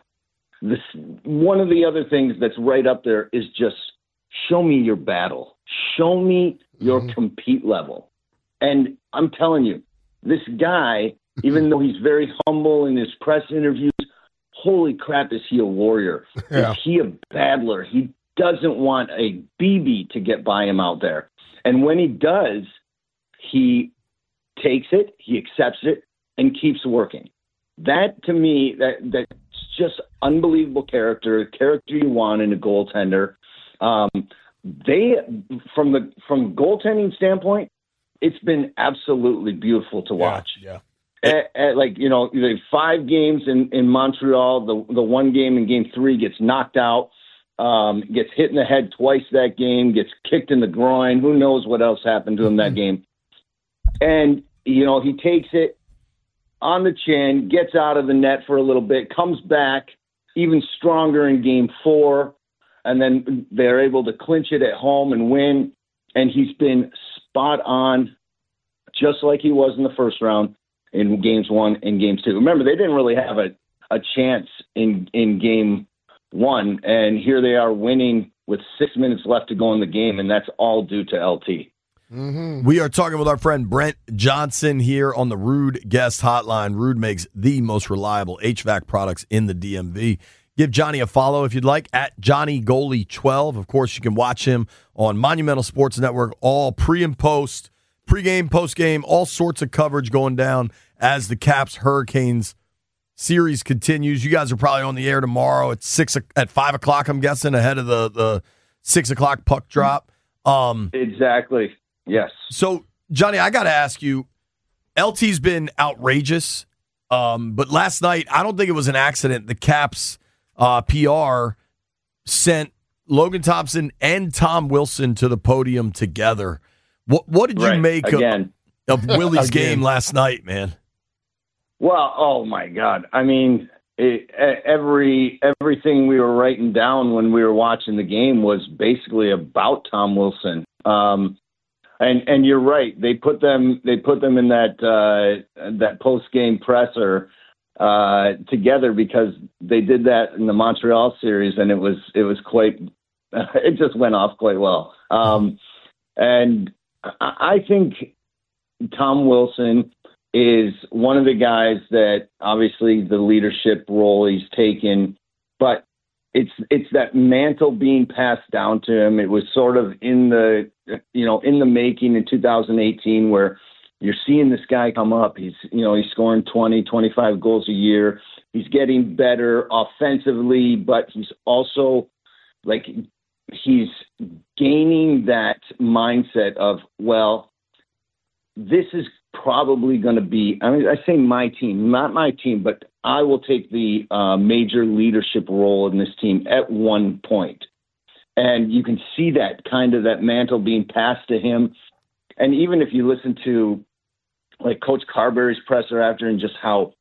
one of the other things that's right up there is just show me your battle. Show me your compete level. And I'm telling you, this guy, even though he's very humble in his press interviews, holy crap, is he a warrior? Yeah. Is he a battler? He doesn't want a BB to get by him out there. And when he does, he takes it, he accepts it, and keeps working. That, to me, that's just unbelievable character you want in a goaltender. They, from goaltending standpoint, it's been absolutely beautiful to watch. Yeah. The 5 games in Montreal, the one game in Game 3 gets knocked out, gets hit in the head twice that game, gets kicked in the groin. Who knows what else happened to him that game? And, he takes it on the chin, gets out of the net for a little bit, comes back even stronger in Game 4, and then they're able to clinch it at home and win. And he's been spot on, just like he was in the first round in Games 1 and Games 2. Remember, they didn't really have a chance in Game 1, and here they are winning with 6 minutes left to go in the game, and that's all due to LT. Mm-hmm. We are talking with our friend Brent Johnson here on the Ruud Guest Hotline. Ruud makes the most reliable HVAC products in the DMV. Give Johnny a follow if you'd like, at Johnny Goalie 12. Of course, you can watch him on Monumental Sports Network, all pre and post, pregame, postgame, all sorts of coverage going down as the Caps Hurricanes series continues. You guys are probably on the air tomorrow at 5 o'clock, I'm guessing, ahead of the 6 o'clock puck drop. Exactly. Yes. So, Johnny, I got to ask you, LT's been outrageous, but last night, I don't think it was an accident. The Caps PR sent Logan Thompson and Tom Wilson to the podium together. What did you make of Willie's game last night, man? Well, oh my God! I mean, everything we were writing down when we were watching the game was basically about Tom Wilson. And you're right. They put them in that post game presser together because they did that in the Montreal series, and it was quite. It just went off quite well. And I think Tom Wilson is one of the guys that obviously the leadership role he's taken, but it's that mantle being passed down to him. It was sort of in the making in 2018, where you're seeing this guy come up. He's scoring 20, 25 goals a year. He's getting better offensively, but he's also he's gaining that mindset of, well, this is probably going to be, I mean, I say my team, not my team, but I will take the major leadership role in this team at one point. And you can see that that mantle being passed to him. And even if you listen to Coach Carberry's presser after, and just how,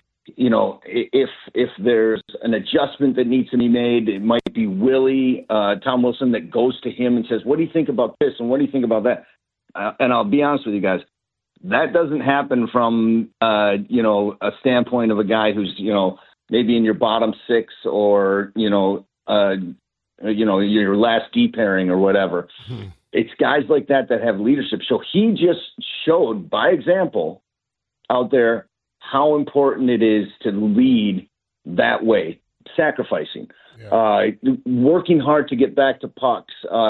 if there's an adjustment that needs to be made, it might be Willie, Tom Wilson, that goes to him and says, what do you think about this? And what do you think about that? And I'll be honest with you guys, that doesn't happen from, a standpoint of a guy who's, maybe in your bottom 6 or, your last D pairing or whatever. It's guys like that have leadership. So he just showed by example out there how important it is to lead that way. sacrificing, working hard to get back to pucks,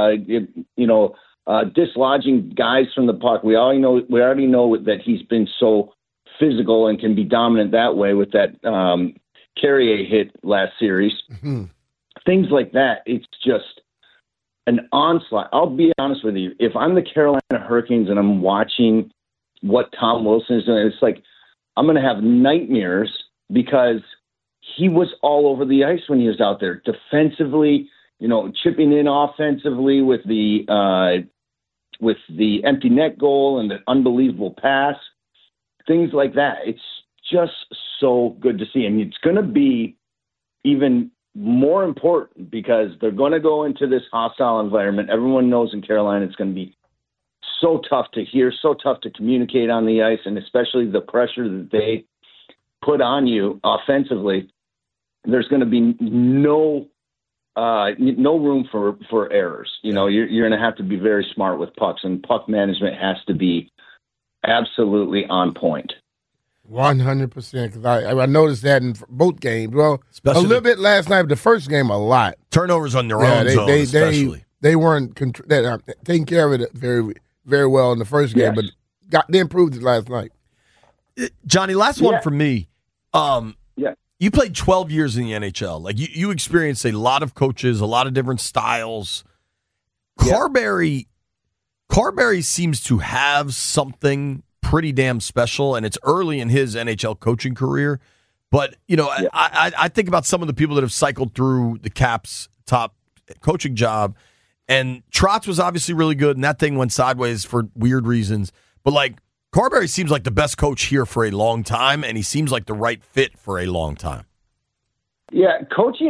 dislodging guys from the puck. We already know that he's been so physical and can be dominant that way with that Carrier hit last series. Mm-hmm. Things like that. It's just an onslaught. I'll be honest with you. If I'm the Carolina Hurricanes and I'm watching what Tom Wilson is doing, it's like I'm going to have nightmares because he was all over the ice when he was out there defensively, chipping in offensively with the empty net goal and the unbelievable pass, things like that. It's just so good to see. And it's going to be even more important because they're going to go into this hostile environment. Everyone knows in Carolina it's going to be so tough to hear, so tough to communicate on the ice, and especially the pressure that they put on you offensively. There's going to be no room for errors. You're going to have to be very smart with pucks, and puck management has to be absolutely on point. 100%. Because I noticed that in both games. Well, Especially a little bit last night, but the first game a lot. Turnovers on their own zone, especially. They weren't taking care of it very, very well in the first game, but they improved it last night. Johnny, last one for me. You played 12 years in the NHL. Like you experienced a lot of coaches, a lot of different styles. Carberry seems to have something pretty damn special, and it's early in his NHL coaching career. But, I think about some of the people that have cycled through the Caps' top coaching job, and Trotz was obviously really good, and that thing went sideways for weird reasons. But, Carberry seems like the best coach here for a long time, and he seems like the right fit for a long time. Yeah, coaching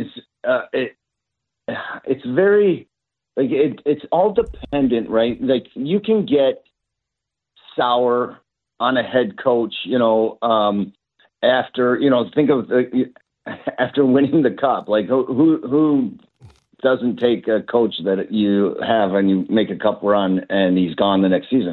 it's very it's all dependent, right? Like you can get sour on a head coach, after think of after winning the cup. Like who doesn't take a coach that you have and you make a cup run and he's gone the next season?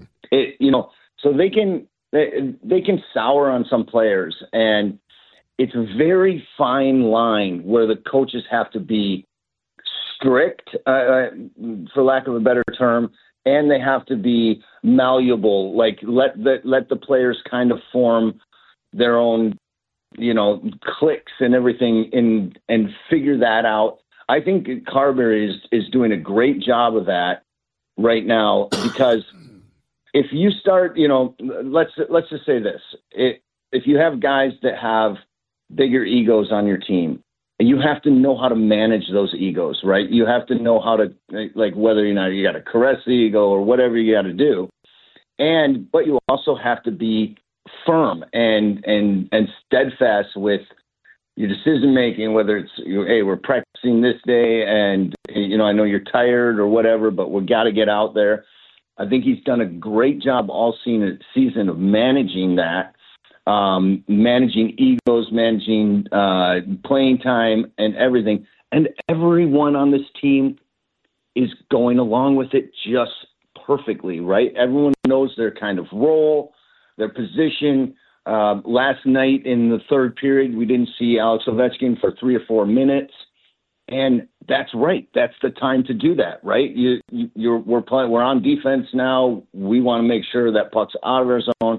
So they can sour on some players, and it's a very fine line where the coaches have to be strict, for lack of a better term, and they have to be malleable. Like let the players kind of form their own, cliques and everything, and figure that out. I think Carberry is doing a great job of that right now because. If you start, let's just say this. If you have guys that have bigger egos on your team, you have to know how to manage those egos, right? You have to know how to, whether or not you got to caress the ego or whatever you got to do. But you also have to be firm and steadfast with your decision making, whether it's, hey, we're practicing this day and, I know you're tired or whatever, but we got to get out there. I think he's done a great job all season of managing that, managing egos, managing playing time and everything. And everyone on this team is going along with it just perfectly, right? Everyone knows their kind of role, their position. Last night in the third period, we didn't see Alex Ovechkin for 3 or 4 minutes. And that's right. That's the time to do that, right? We're on defense now. We want to make sure that puck's out of our zone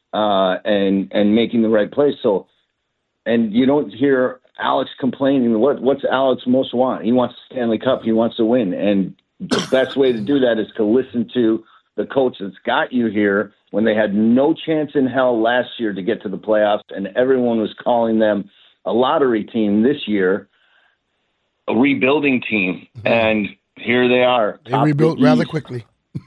and making the right play. So, and you don't hear Alex complaining. What's Alex most want? He wants the Stanley Cup. He wants to win. And the best way to do that is to listen to the coach that's got you here when they had no chance in hell last year to get to the playoffs, and everyone was calling them a lottery team this year. A rebuilding team, and here they are. They rebuilt rather quickly.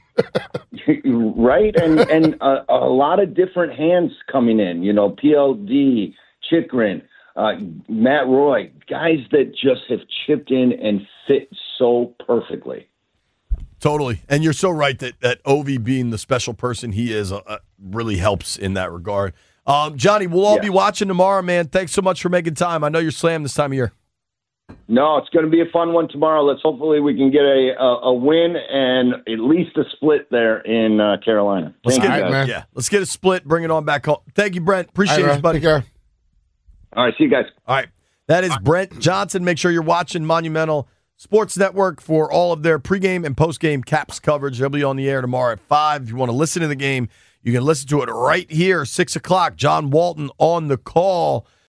Right? And a lot of different hands coming in, PLD, Chychrun, Matt Roy, guys that just have chipped in and fit so perfectly. Totally. And you're so right that Ovi being the special person he is really helps in that regard. Johnny, we'll all be watching tomorrow, man. Thanks so much for making time. I know you're slammed this time of year. No, it's going to be a fun one tomorrow. Hopefully we can get a win and at least a split there in Carolina. Let's get a split. Bring it on back home. Thank you, Brent. Appreciate it, buddy. All right, see you guys. All right. That is Brent Johnson. Make sure you're watching Monumental Sports Network for all of their pregame and postgame Caps coverage. They'll be on the air tomorrow at 5. If you want to listen to the game, you can listen to it right here, 6 o'clock. John Walton on the call.